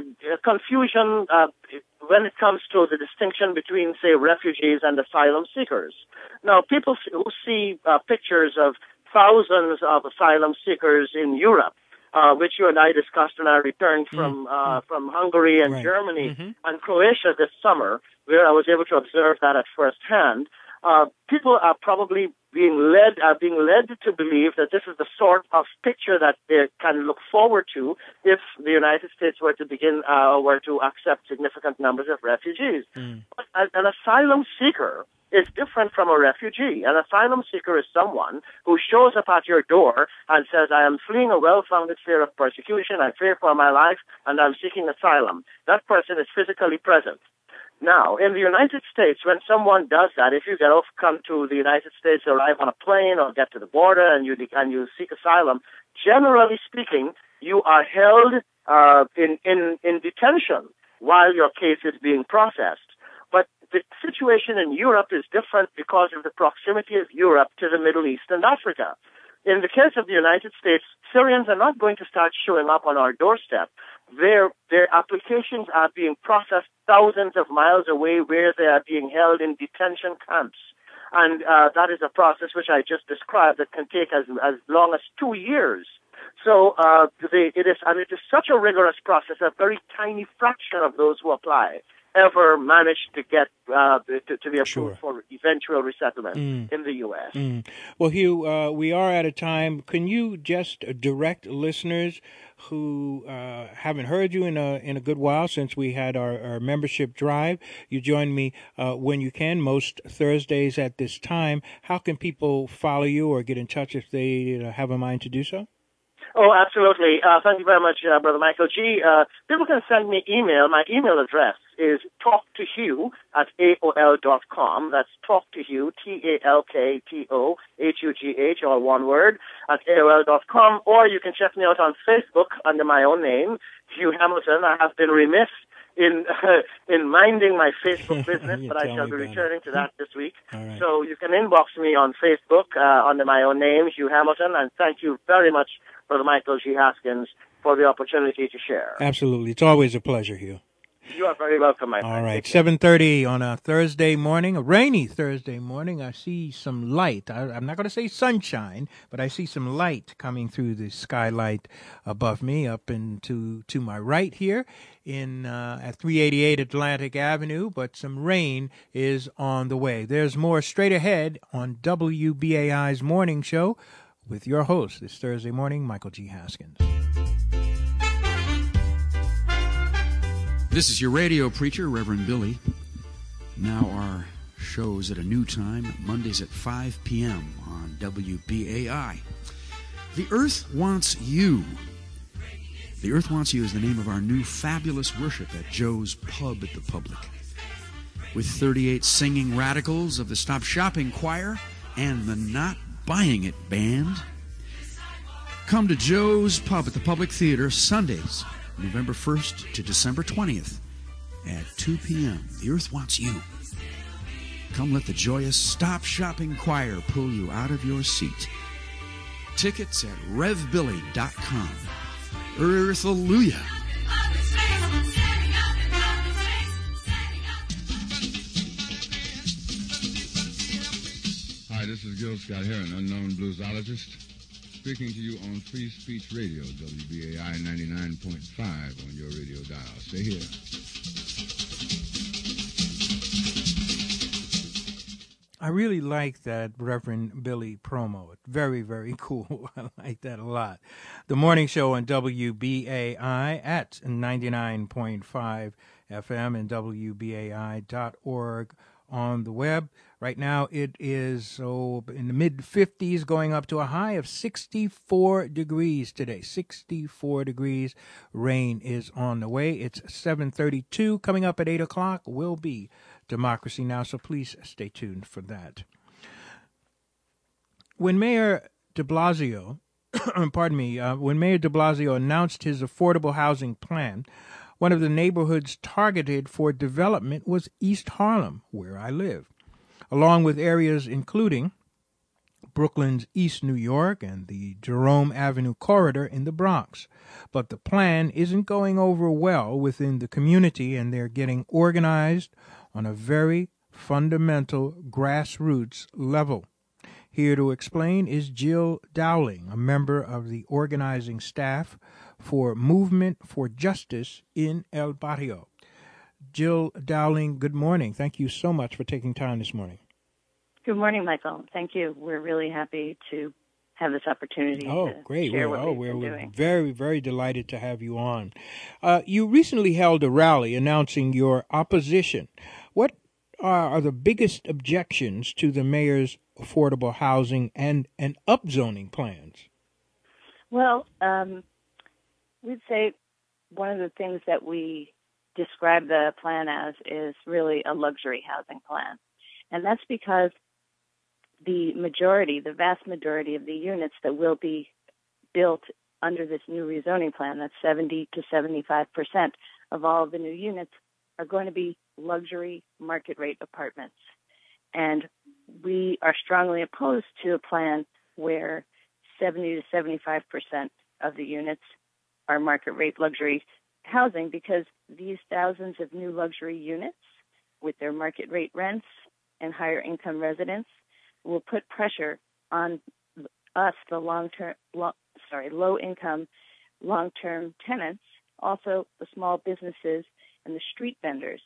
confusion uh, when it comes to the distinction between, say, refugees and asylum seekers. Now, people who see uh, pictures of thousands of asylum seekers in Europe, uh, which you and I discussed when I returned from mm-hmm. uh, from Hungary and right. Germany mm-hmm. and Croatia this summer, where I was able to observe that at first hand, uh, people are probably being led are being led to believe that this is the sort of picture that they can look forward to if the United States were to begin uh, were to accept significant numbers of refugees. Mm. But an, an asylum seeker is different from a refugee. An asylum seeker is someone who shows up at your door and says, I am fleeing a well-founded fear of persecution, I fear for my life, and I'm seeking asylum. That person is physically present. Now, in the United States, when someone does that, if you get off, come to the United States, arrive on a plane or get to the border and you and you seek asylum, generally speaking, you are held uh, in, in, in detention while your case is being processed. But the situation in Europe is different because of the proximity of Europe to the Middle East and Africa. In the case of the United States, Syrians are not going to start showing up on our doorstep. Their their applications are being processed thousands of miles away where they are being held in detention camps. And uh, that is a process which I just described that can take as as long as two years. So uh, they, it is and it is such a rigorous process, a very tiny fraction of those who apply ever managed to get uh, to, to be approved Sure. for eventual resettlement Mm. in the U S. Mm. Well, Hugh, uh, we are out of time. Can you just direct listeners who uh, haven't heard you in a in a good while since we had our, our membership drive? You join me uh, when you can, most Thursdays at this time. How can people follow you or get in touch if they uh, have a mind to do so? Oh, absolutely. Uh, thank you very much, uh, Brother Michael G. Uh, people can send me email. My email address is talktohugh at A O L dot com. That's talktohugh, T A L K T O H U G H, all one word, at A O L dot com. Or you can check me out on Facebook under my own name, Hugh Hamilton. I have been remiss in uh, in minding my Facebook business, but I shall be returning to that this week. Right. So you can inbox me on Facebook uh, under my own name, Hugh Hamilton, and thank you very much, Brother Michael G. Haskins, for the opportunity to share. Absolutely. It's always a pleasure, Hugh. You are very welcome, my friend. All right, seven thirty on a Thursday morning, a rainy Thursday morning. I see some light. I, I'm not going to say sunshine, but I see some light coming through the skylight above me, up into to my right here in uh, at three eighty-eight Atlantic Avenue. But some rain is on the way. There's more straight ahead on W B A I's Morning Show with your host this Thursday morning, Michael G. Haskins. This is your radio preacher, Reverend Billy. Now our show's at a new time, Mondays at five p.m. on W B A I. The Earth Wants You. The Earth Wants You is the name of our new fabulous worship at Joe's Pub at the Public. With thirty-eight singing radicals of the Stop Shopping Choir and the Not Buying It Band. Come to Joe's Pub at the Public Theater Sundays, November first to December twentieth at two p.m. The Earth Wants You. Come let the joyous Stop Shopping Choir pull you out of your seat. Tickets at rev billy dot com. Earth-alleluia. Hi, this is Gil Scott Heron, unknown bluesologist, speaking to you on Free Speech Radio, W B A I ninety-nine point five on your radio dial. Stay here. I really like that Reverend Billy promo. It's very, very cool. I like that a lot. The morning show on W B A I at ninety-nine point five F M and W B A I dot org on the web. Right now it is so in the mid fifties, going up to a high of sixty-four degrees today. sixty-four degrees. Rain is on the way. It's seven thirty-two. Coming up at eight o'clock will be Democracy Now!, so please stay tuned for that. When Mayor de Blasio, pardon me, uh, when Mayor de Blasio announced his affordable housing plan, one of the neighborhoods targeted for development was East Harlem, where I live, along with areas including Brooklyn's East New York and the Jerome Avenue corridor in the Bronx. But the plan isn't going over well within the community, and they're getting organized on a very fundamental grassroots level. Here to explain is Jill Dowling, a member of the organizing staff for Movement for Justice in El Barrio. Jill Dowling, good morning. Thank you so much for taking time this morning. Good morning, Michael. Thank you. We're really happy to have this opportunity oh, to great. share We're, what oh, we've we're, been we're doing. very, very delighted to have you on. Uh, you recently held a rally announcing your opposition. What are, are the biggest objections to the mayor's affordable housing and, and upzoning plans? Well, um, we'd say one of the things that we describe the plan as is really a luxury housing plan. And that's because the majority, the vast majority of the units that will be built under this new rezoning plan, that's seventy to seventy-five percent of all of the new units, are going to be luxury market rate apartments. And we are strongly opposed to a plan where seventy to seventy-five percent of the units are market rate luxury housing, because these thousands of new luxury units with their market rate rents and higher income residents will put pressure on us, the long-term, long, sorry, low-income, long-term tenants, also the small businesses and the street vendors,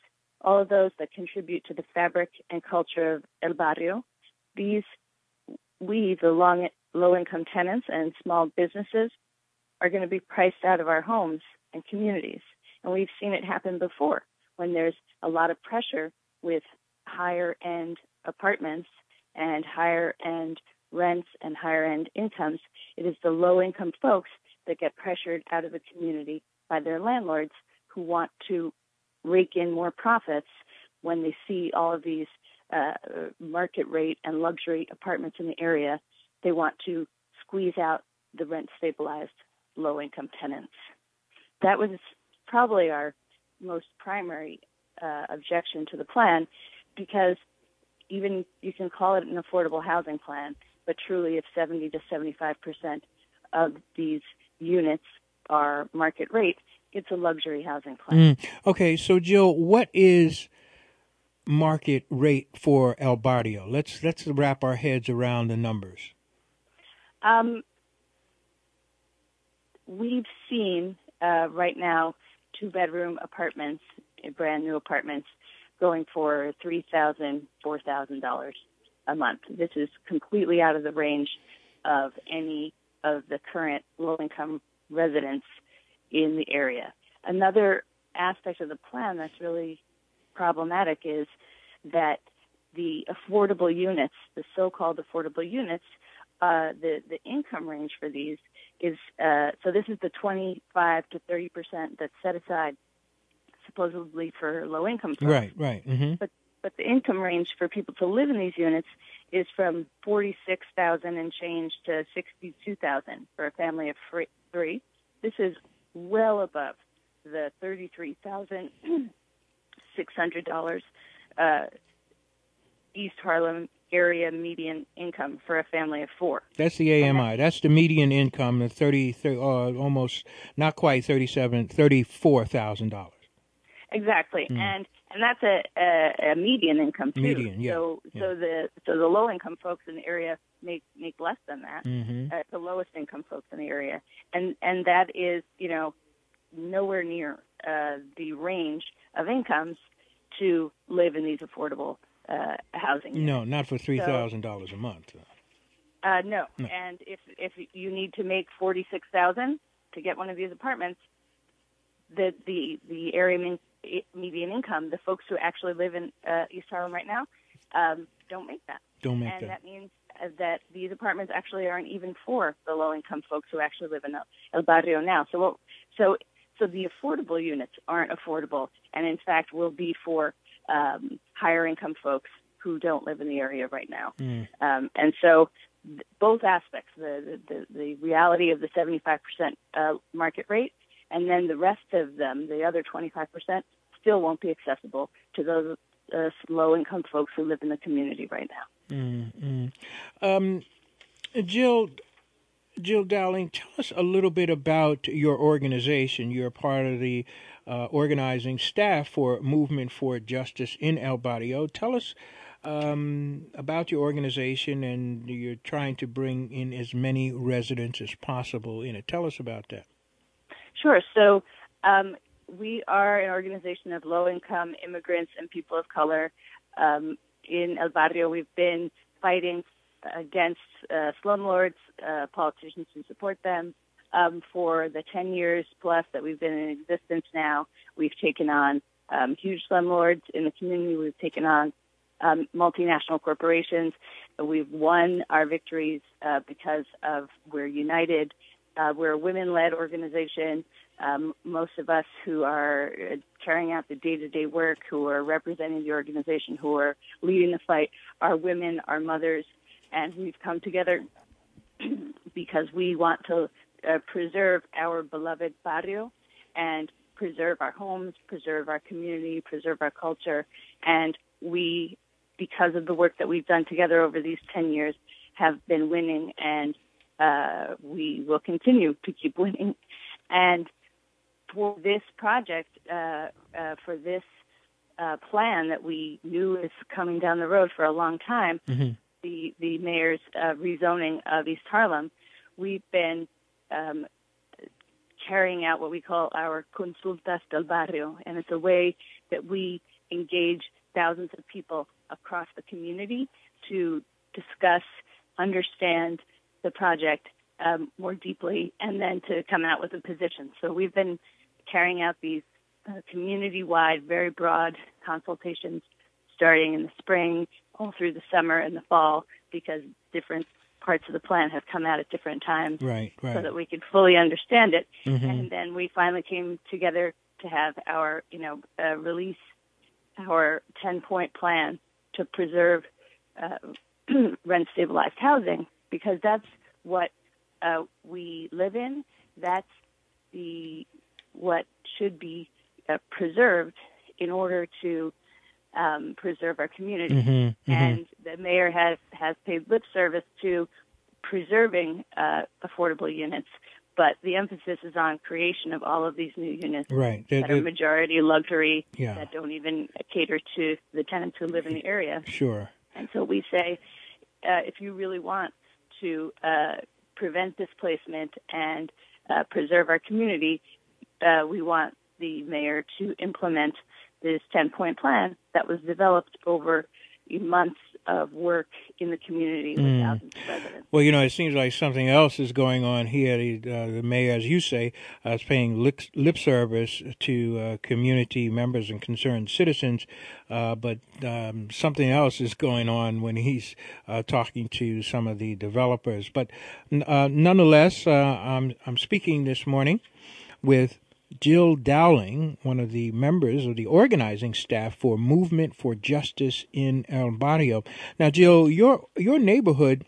all of those that contribute to the fabric and culture of El Barrio. These, we, the long, low-income tenants and small businesses, are going to be priced out of our homes and communities. And we've seen it happen before when there's a lot of pressure with higher-end apartments and higher-end rents and higher-end incomes. It is the low-income folks that get pressured out of the community by their landlords who want to rake in more profits when they see all of these uh, market rate and luxury apartments in the area. They want to squeeze out the rent-stabilized low-income tenants. That was probably our most primary uh, objection to the plan, because even you can call it an affordable housing plan, but truly if seventy to seventy-five percent of these units are market rate, it's a luxury housing plan. Mm. Okay, so Jill, what is market rate for El Barrio? Let's let's wrap our heads around the numbers. Um, we've seen uh, right now two-bedroom apartments, brand new apartments, going for three thousand dollars, four thousand dollars a month. This is completely out of the range of any of the current low-income residents in the area. Another aspect of the plan that's really problematic is that the affordable units, the so-called affordable units, uh, the, the income range for these is, uh, so this is the twenty-five to thirty percent that's set aside supposedly for low-income folks. Right, right. Mm-hmm. But but the income range for people to live in these units is from forty-six thousand dollars and change to sixty-two thousand dollars for a family of three. This is well above the thirty-three thousand six hundred dollars uh, East Harlem area median income for a family of four. That's the A M I. That's the median income of thirty, thirty uh, almost not quite thirty-seven, thirty-four thousand dollars. Exactly, Mm. and and that's a, a, a median income too. Median, yeah. So yeah. so the so the low income folks in the area make make less than that. Mm-hmm. Uh, the lowest income folks in the area, and and that is you know nowhere near uh, the range of incomes to live in these affordable uh, housing units. No, not for three thousand dollars a month. Uh, no. No. and if if you need to make forty six thousand to get one of these apartments, the the the area mean, median income, the folks who actually live in uh, East Harlem right now, um, don't make that. Don't make and that. that means uh, that these apartments actually aren't even for the low-income folks who actually live in El, El Barrio now. So, what, so, so the affordable units aren't affordable, and in fact will be for um, higher-income folks who don't live in the area right now. Mm. Um, and so, th- both aspects, the, the the reality of the seventy-five percent uh, market rate, and then the rest of them, the other twenty-five percent, still won't be accessible to those uh, low-income folks who live in the community right now. Mm-hmm. Um, Jill, Jill Dowling, tell us a little bit about your organization. You're part of the uh, organizing staff for Movement for Justice in El Barrio. Tell us um, about your organization, and you're trying to bring in as many residents as possible in it. Tell us about that. Sure. So um, we are an organization of low-income immigrants and people of color. Um, in El Barrio, we've been fighting against uh, slumlords, uh, politicians who support them. Um, for the ten years plus that we've been in existence now, we've taken on um, huge slumlords in the community. We've taken on um, multinational corporations. We've won our victories uh, because of we're united. Uh, we're a women-led organization. Um, most of us who are carrying out the day-to-day work, who are representing the organization, who are leading the fight, are women, are mothers, and we've come together because we want to uh, preserve our beloved barrio and preserve our homes, preserve our community, preserve our culture, and we, because of the work that we've done together over these ten years, have been winning, and uh, we will continue to keep winning. And for this project, uh, uh, for this uh, plan that we knew is coming down the road for a long time, mm-hmm. the, the mayor's uh, rezoning of East Harlem, we've been um, carrying out what we call our Consultas del Barrio, and it's a way that we engage thousands of people across the community to discuss, understand the project um, more deeply, and then to come out with a position. So we've been carrying out these uh, community-wide, very broad consultations starting in the spring, all through the summer and the fall, because different parts of the plan have come out at different times, right, right. so that we could fully understand it. Mm-hmm. And then we finally came together to have our, you know, uh, release our ten-point plan to preserve uh, rent-stabilized housing, because that's what uh, we live in. That's the what should be uh, preserved in order to um, preserve our community. Mm-hmm, mm-hmm. And the mayor has, has paid lip service to preserving uh, affordable units, but the emphasis is on creation of all of these new units right. that that are majority luxury, yeah. that don't even cater to the tenants who live in the area. Sure. And so we say, uh, if you really want to uh, prevent displacement and uh, preserve our community, uh, we want the mayor to implement this ten-point plan that was developed over months of work in the community with Mm. thousands of residents. Well, you know, it seems like something else is going on here. The, uh, the mayor, as you say, uh, is paying lip, lip service to uh, community members and concerned citizens, uh, but um, something else is going on when he's uh, talking to some of the developers. But uh, nonetheless, uh, I'm, I'm speaking this morning with Jill Dowling, one of the members of the organizing staff for Movement for Justice in El Barrio. Now, Jill, your your neighborhood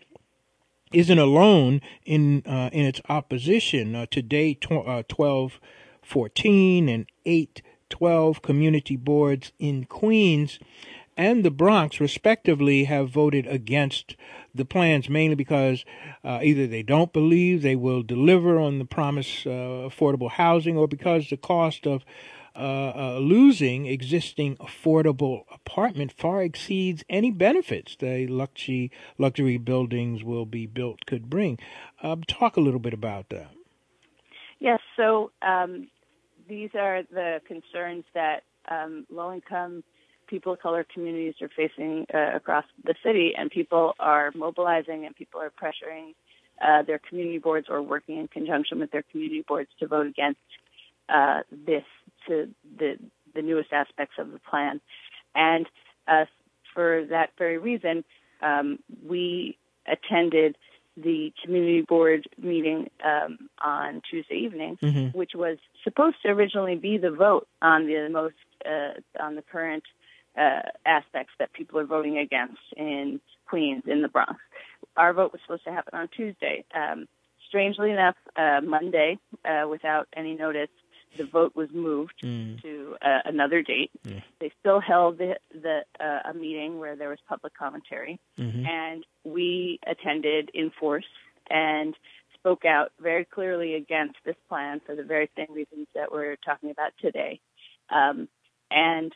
isn't alone in uh, in its opposition. Uh, today, tw- uh, twelve fourteen and eight twelve community boards in Queens and the Bronx, respectively, have voted against the plans, mainly because uh, either they don't believe they will deliver on the promised uh, affordable housing, or because the cost of uh, uh, losing existing affordable apartment far exceeds any benefits the luxury luxury buildings will be built could bring. Uh, talk a little bit about that. Yes, so um, these are the concerns that um, low-income people of color communities are facing uh, across the city, and people are mobilizing and people are pressuring uh, their community boards or working in conjunction with their community boards to vote against uh, this, to the, the newest aspects of the plan. And uh, for that very reason, um, we attended the community board meeting um, on Tuesday evening, mm-hmm. which was supposed to originally be the vote on the most uh, on the current Uh, aspects that people are voting against in Queens, in the Bronx. Our vote was supposed to happen on Tuesday. Um, strangely enough, uh, Monday, uh, without any notice, the vote was moved mm. to uh, another date. Yeah. They still held the, the uh, a meeting where there was public commentary, mm-hmm. and we attended in force and spoke out very clearly against this plan for the very same reasons that we're talking about today. Um, and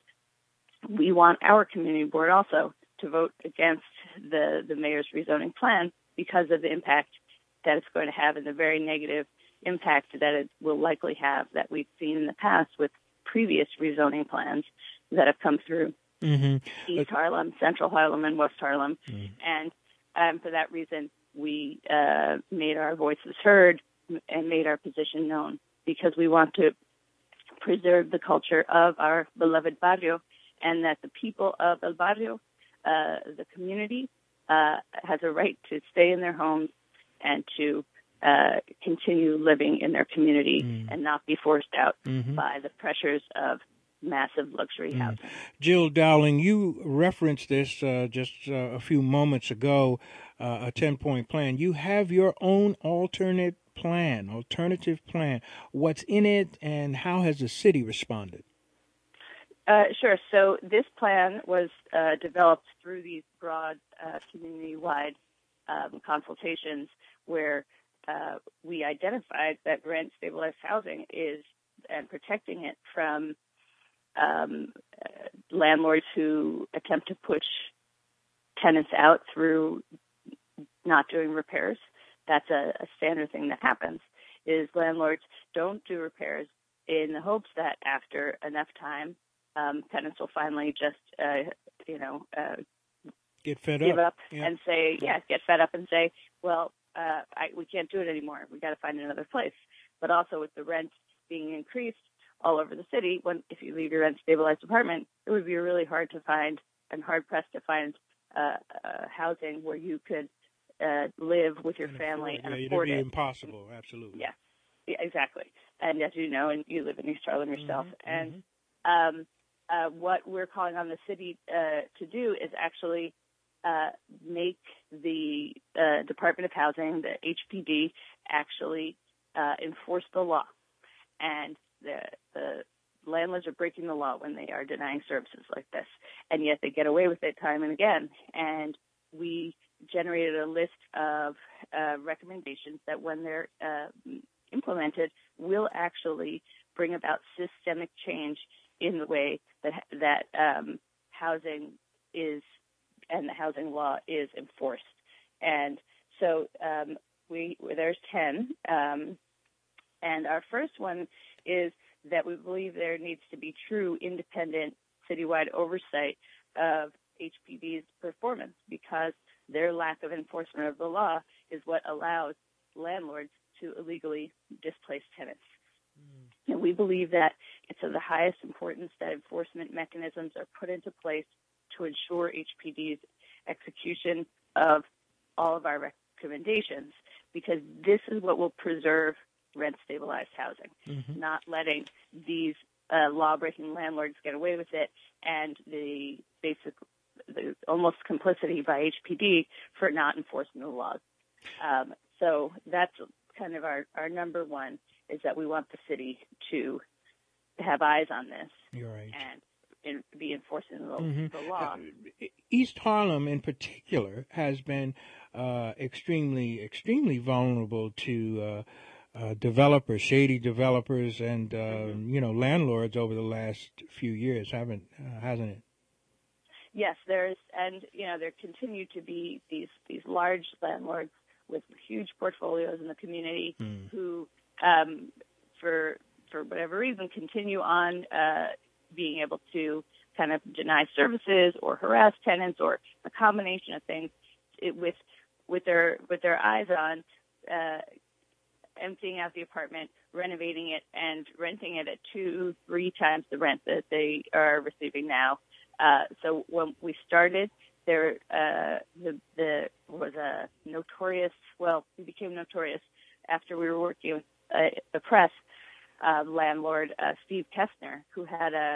we want our community board also to vote against the, the mayor's rezoning plan because of the impact that it's going to have and the very negative impact that it will likely have that we've seen in the past with previous rezoning plans that have come through mm-hmm. East Harlem, Central Harlem, and West Harlem. Mm-hmm. And um, for that reason, we uh, made our voices heard and made our position known, because we want to preserve the culture of our beloved barrio, and that the people of El Barrio, uh, the community, uh, has a right to stay in their homes and to uh, continue living in their community mm. and not be forced out mm-hmm. by the pressures of massive luxury mm. housing. Jill Dowling, you referenced this uh, just uh, a few moments ago, uh, a ten-point plan. You have your own alternate plan, alternative plan. What's in it, and how has the city responded? Uh, sure. So this plan was uh, developed through these broad uh, community-wide um, consultations where uh, we identified that rent-stabilized housing is, and protecting it from um, uh, landlords who attempt to push tenants out through not doing repairs. That's a, a standard thing that happens. is landlords don't do repairs in the hopes that after enough time, um, tenants will finally just, uh, you know, uh, get fed give up, up yeah. and say, yeah, get fed up and say, well, uh, I, we can't do it anymore. We got to find another place. But also with the rent being increased all over the city, when if you leave your rent stabilized apartment, it would be really hard to find and hard pressed to find uh, uh, housing where you could uh, live with your and family afford, and yeah, afford it'd be it. impossible, absolutely. Yeah, yeah, exactly. And as you know, and you live in East Harlem yourself, mm-hmm, and mm-hmm. um, uh, what we're calling on the city uh, to do is actually uh, make the uh, Department of Housing, the H P D, actually uh, enforce the law. And the, the landlords are breaking the law when they are denying services like this, and yet they get away with it time and again. And we generated a list of uh, recommendations that, when they're uh, implemented, will actually bring about systemic change in the way that that um, housing is and the housing law is enforced. And so um, we there's ten. Um, And our first one is that we believe there needs to be true, independent, citywide oversight of H P D's performance, because their lack of enforcement of the law is what allows landlords to illegally displace tenants. Mm. And we believe that it's of the highest importance that enforcement mechanisms are put into place to ensure H P D's execution of all of our recommendations, because this is what will preserve rent-stabilized housing, mm-hmm. not letting these uh, law-breaking landlords get away with it, and the basic, the almost complicity by H P D for not enforcing the laws. Um, so that's kind of our, our number one, is that we want the city to have eyes on this. You're right. And in, be enforcing the, mm-hmm. the law. Uh, East Harlem, in particular, has been uh, extremely, extremely vulnerable to uh, Uh, developers, shady developers, and uh, mm-hmm. you know, landlords over the last few years, haven't uh, hasn't it? Yes, there's, and you know, there continue to be these these large landlords with huge portfolios in the community mm. who, um, for for whatever reason, continue on uh, being able to kind of deny services or harass tenants, or a combination of things, it, with with their with their eyes on. Uh, emptying out the apartment, renovating it, and renting it at two, three times the rent that they are receiving now. Uh, so when we started, there uh, the, the was a notorious, well, he became notorious after we were working with uh, the press, uh, landlord uh, Steve Kestner, who had a,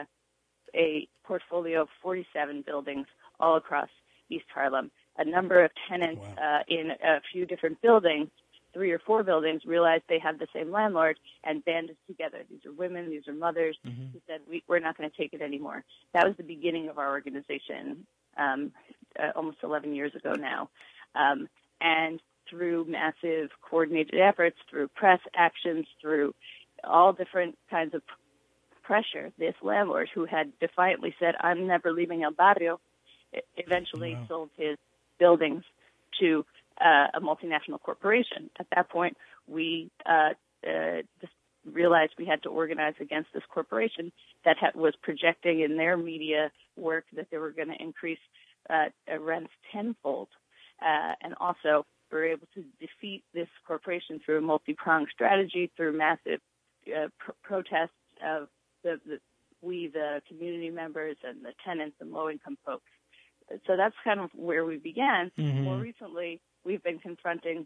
a portfolio of forty-seven buildings all across East Harlem. A number of tenants wow. uh, in a few different buildings, three or four buildings, realized they had the same landlord and banded together. These are women, these are mothers, mm-hmm. who said, we, we're not going to take it anymore. That was the beginning of our organization, um, uh, almost eleven years ago now. Um, and through massive coordinated efforts, through press actions, through all different kinds of pressure, this landlord, who had defiantly said, I'm never leaving El Barrio, eventually wow. sold his buildings to Uh, a multinational corporation. At that point, we uh, uh, just realized we had to organize against this corporation that ha- was projecting in their media work that they were going to increase uh, rents tenfold. Uh, and also, we were able to defeat this corporation through a multi-pronged strategy, through massive uh, pr- protests of the, the we, the community members and the tenants and low-income folks. So that's kind of where we began. Mm-hmm. More recently, we've been confronting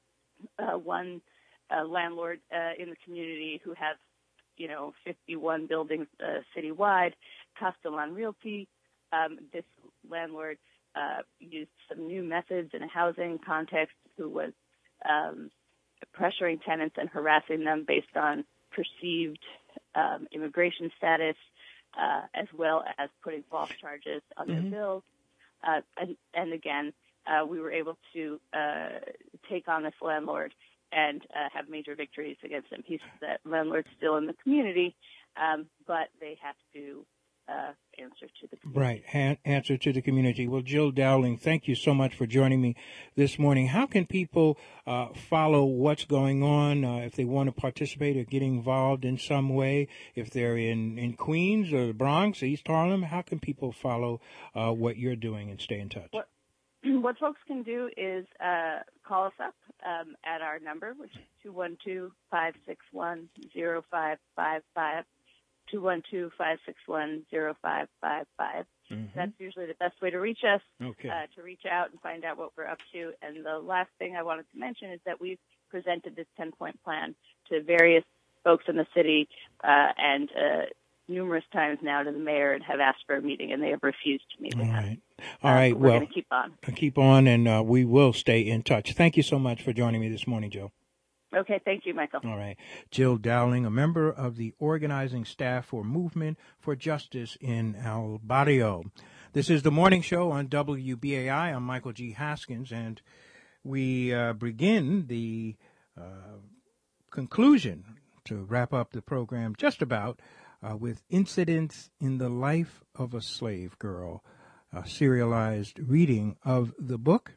uh, one uh, landlord uh, in the community who has, you know, fifty-one buildings uh, citywide, Castellan Realty. Um, this landlord uh, used some new methods in a housing context, who was um, pressuring tenants and harassing them based on perceived um, immigration status, uh, as well as putting false charges on mm-hmm. their bills. Uh, and, and again, Uh, we were able to uh, take on this landlord and uh, have major victories against him. He's that landlord's still in the community, um, but they have to uh, answer to the community. Right, Han- answer to the community. Well, Jill Dowling, thank you so much for joining me this morning. How can people uh, follow what's going on uh, if they want to participate or get involved in some way? If they're in, in Queens or the Bronx, East Harlem, how can people follow uh, what you're doing and stay in touch? What, what folks can do is uh, call us up um, at our number, which is two one two, five six one, zero five five five. two one two, five six one, zero five five five. Mm-hmm. That's usually the best way to reach us, okay. uh, to reach out and find out what we're up to. And the last thing I wanted to mention is that we've presented this ten-point plan to various folks in the city uh, and uh, numerous times now to the mayor and have asked for a meeting, and they have refused to meet with All us. right. All uh, right. We're well, going to keep on. Keep on, and uh, we will stay in touch. Thank you so much for joining me this morning, Joe. Okay, thank you, Michael. All right. Jill Dowling, a member of the organizing staff for Movement for Justice in El Barrio. This is the morning show on W B A I. I'm Michael G. Haskins, and we uh, begin the uh, conclusion to wrap up the program just about uh, with Incidents in the Life of a Slave Girl, a serialized reading of the book.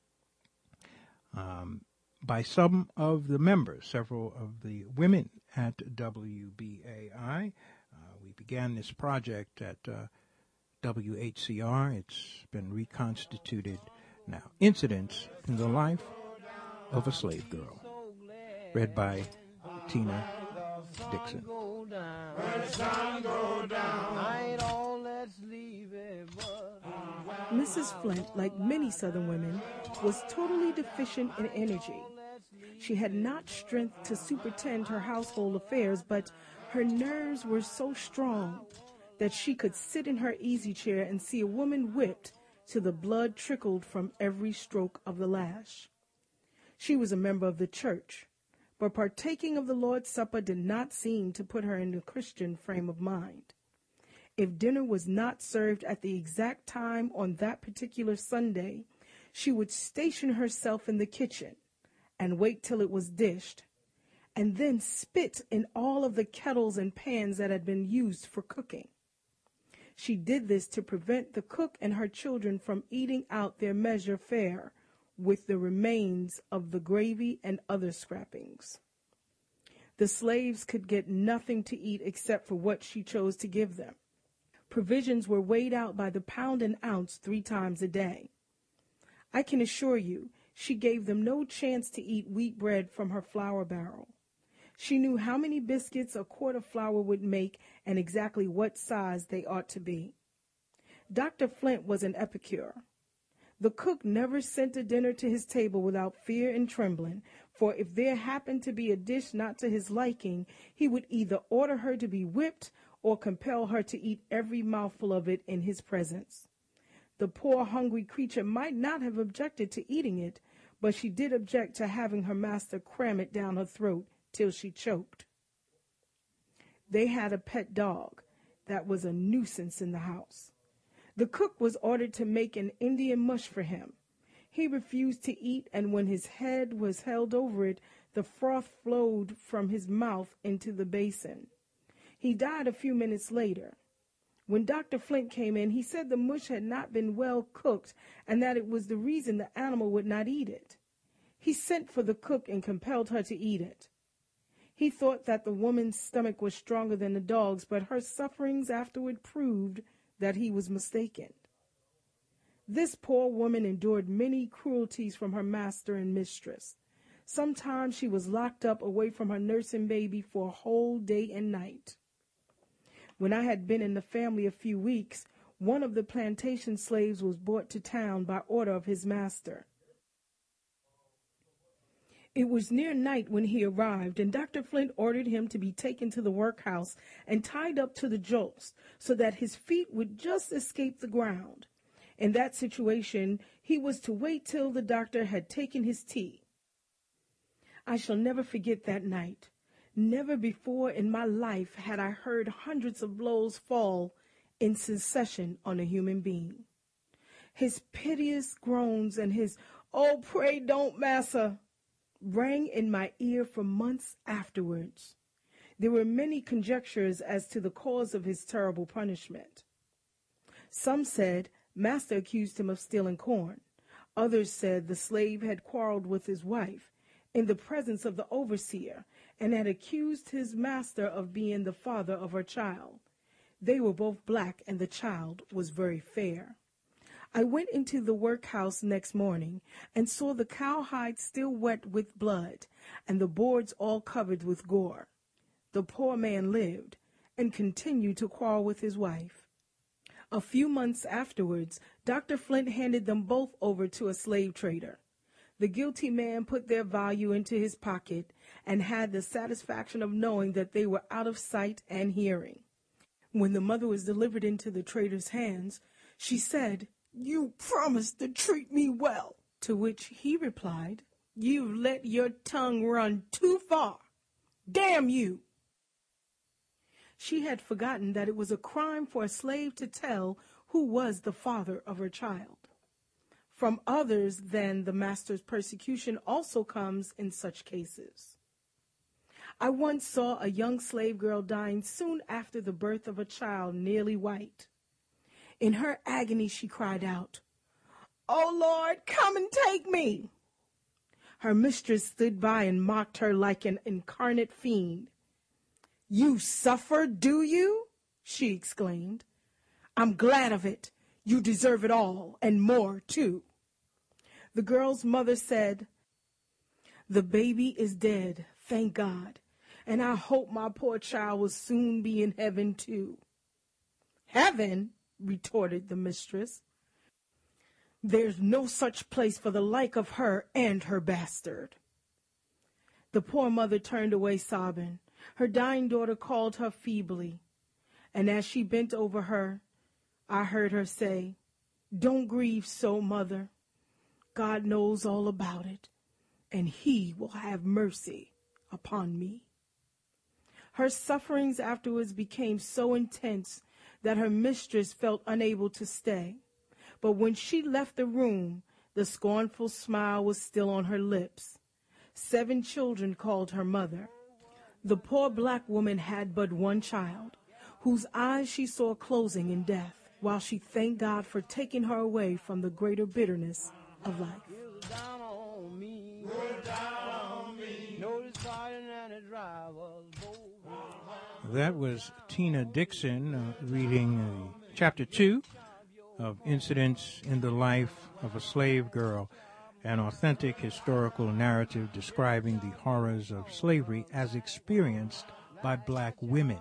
Um, by some of the members, several of the women at W B A I. Uh, we began this project at uh, W H C R. It's been reconstituted now. Incidents in the Life of a Slave Girl, read by Tina Dixon. Missus Flint, like many Southern women, was totally deficient in energy. She had not strength to superintend her household affairs, but her nerves were so strong that she could sit in her easy chair and see a woman whipped till the blood trickled from every stroke of the lash. She was a member of the church, but partaking of the Lord's Supper did not seem to put her in a Christian frame of mind. If dinner was not served at the exact time on that particular Sunday, she would station herself in the kitchen and wait till it was dished, and then spit in all of the kettles and pans that had been used for cooking. She did this to prevent the cook and her children from eating out their measure fare with the remains of the gravy and other scrappings. The slaves could get nothing to eat except for what she chose to give them. Provisions were weighed out by the pound and ounce three times a day. I can assure you, she gave them no chance to eat wheat bread from her flour barrel. She knew how many biscuits a quart of flour would make and exactly what size they ought to be. Doctor Flint was an epicure. The cook never sent a dinner to his table without fear and trembling, for if there happened to be a dish not to his liking, he would either order her to be whipped or compel her to eat every mouthful of it in his presence. The poor hungry creature might not have objected to eating it, but she did object to having her master cram it down her throat till she choked. They had a pet dog that was a nuisance in the house. The cook was ordered to make an Indian mush for him. He refused to eat, and when his head was held over it, the froth flowed from his mouth into the basin. He died a few minutes later. When Doctor Flint came in, he said the mush had not been well cooked and that it was the reason the animal would not eat it. He sent for the cook and compelled her to eat it. He thought that the woman's stomach was stronger than the dog's, but her sufferings afterward proved that he was mistaken. This poor woman endured many cruelties from her master and mistress. Sometimes she was locked up away from her nursing baby for a whole day and night. When I had been in the family a few weeks, one of the plantation slaves was brought to town by order of his master. It was near night when he arrived, and Doctor Flint ordered him to be taken to the workhouse and tied up to the jolts so that his feet would just escape the ground. In that situation, he was to wait till the doctor had taken his tea. I shall never forget that night. Never before in my life had I heard hundreds of blows fall in succession on a human being. His piteous groans and his, "Oh, pray don't, massa," rang in my ear for months afterwards. There were many conjectures as to the cause of his terrible punishment. Some said master accused him of stealing corn. Others said the slave had quarreled with his wife in the presence of the overseer and had accused his master of being the father of her child. They were both black, and the child was very fair. I went into the workhouse next morning and saw the cowhide still wet with blood and the boards all covered with gore. The poor man lived and continued to quarrel with his wife. A few months afterwards, Doctor Flint handed them both over to a slave trader. The guilty man put their value into his pocket and had the satisfaction of knowing that they were out of sight and hearing. When the mother was delivered into the trader's hands, she said, "You promised to treat me well," to which he replied, "You've let your tongue run too far. Damn you!" She had forgotten that it was a crime for a slave to tell who was the father of her child. From others than the master's persecution also comes in such cases. I once saw a young slave girl dying soon after the birth of a child nearly white. In her agony, she cried out, "Oh, Lord, come and take me!" Her mistress stood by and mocked her like an incarnate fiend. "You suffer, do you?" she exclaimed. "I'm glad of it. You deserve it all, and more, too." The girl's mother said, "The baby is dead, thank God, and I hope my poor child will soon be in heaven, too." "Heaven?" retorted the mistress. "There's no such place for the like of her and her bastard." The poor mother turned away sobbing. Her dying daughter called her feebly, and as she bent over her, I heard her say, "Don't grieve so, mother. God knows all about it, and he will have mercy upon me." Her sufferings afterwards became so intense that her mistress felt unable to stay. But when she left the room, the scornful smile was still on her lips. Seven children called her mother. The poor black woman had but one child, whose eyes she saw closing in death, while she thanked God for taking her away from the greater bitterness of life. That was Tina Dixon uh, reading uh, Chapter two of Incidents in the Life of a Slave Girl, an authentic historical narrative describing the horrors of slavery as experienced by black women.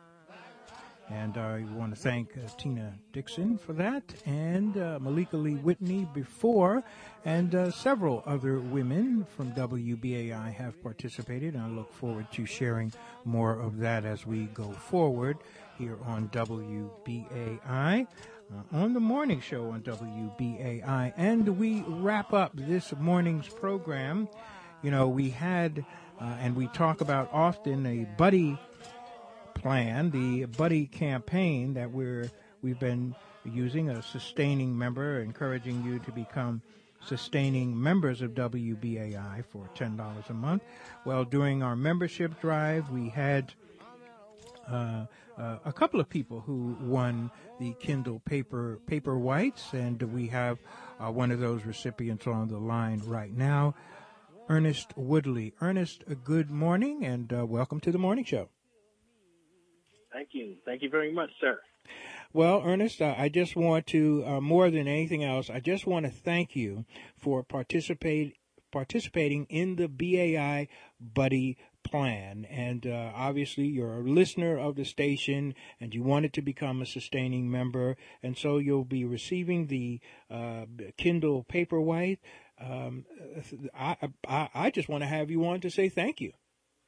And I want to thank uh, Tina Dixon for that, and uh, Malika Lee Whitney before, and uh, several other women from W B A I have participated. I look forward to sharing more of that as we go forward here on W B A I, uh, on the morning show on W B A I. And we wrap up this morning's program. You know, we had, uh, and we talk about often, a buddy plan, the buddy campaign that we're we've been using, a sustaining member, encouraging you to become sustaining members of W B A I for ten dollars a month. Well, during our membership drive, we had uh, uh, a couple of people who won the Kindle paper paper whites, and we have uh, one of those recipients on the line right now, Ernest Woodley. Ernest, uh, good morning, and uh, welcome to the morning show. Thank you. Thank you very much, sir. Well, Ernest, uh, I just want to, uh, more than anything else, I just want to thank you for participate, participating in the B A I Buddy Plan. And uh, obviously, you're a listener of the station, and you wanted to become a sustaining member, and so you'll be receiving the uh, Kindle Paperwhite. Um, I, I, I just want to have you on to say thank you.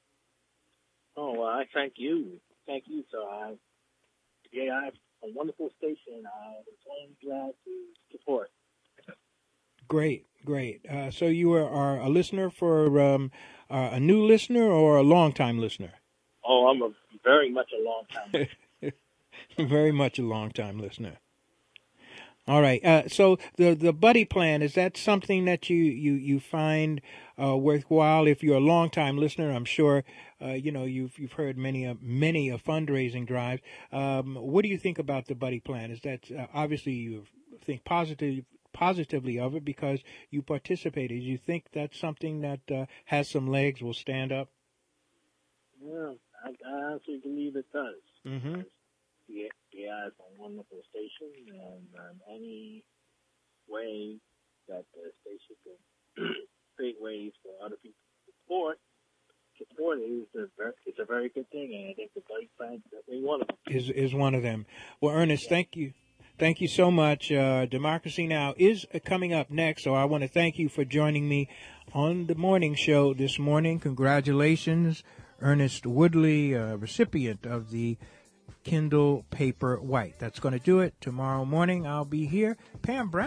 Oh, well, I thank you. Thank you, sir. I, yeah, I have a wonderful station. I was only glad to support. Great, great. Uh, so you are, are a listener for um, uh, a new listener or a long-time listener? Oh, I'm a very much a long-time listener. Very much a long-time listener. All right. Uh, so the the buddy plan, is that something that you you you find uh, worthwhile. If you're a long-time listener, I'm sure uh, you know you've you've heard many a many a fundraising drives. Um, what do you think about the Buddy Plan? Is that uh, obviously you think positive positively of it because you participated? You think that's something that uh, has some legs, will stand up? Yeah, I, I honestly believe it does. Mm-hmm. The A I is a wonderful station, and um, any way that the station can create ways for other people to support, support is a very, it's a very good thing, and I think the Buddy Plan is definitely one of them. Is is one of them. Well, Ernest, yeah. thank you. Thank you so much. Uh, Democracy Now! Is coming up next, so I want to thank you for joining me on the morning show this morning. Congratulations, Ernest Woodley, uh, recipient of the Kindle Paper White. That's going to do it. Tomorrow morning, I'll be here. Pam Brown.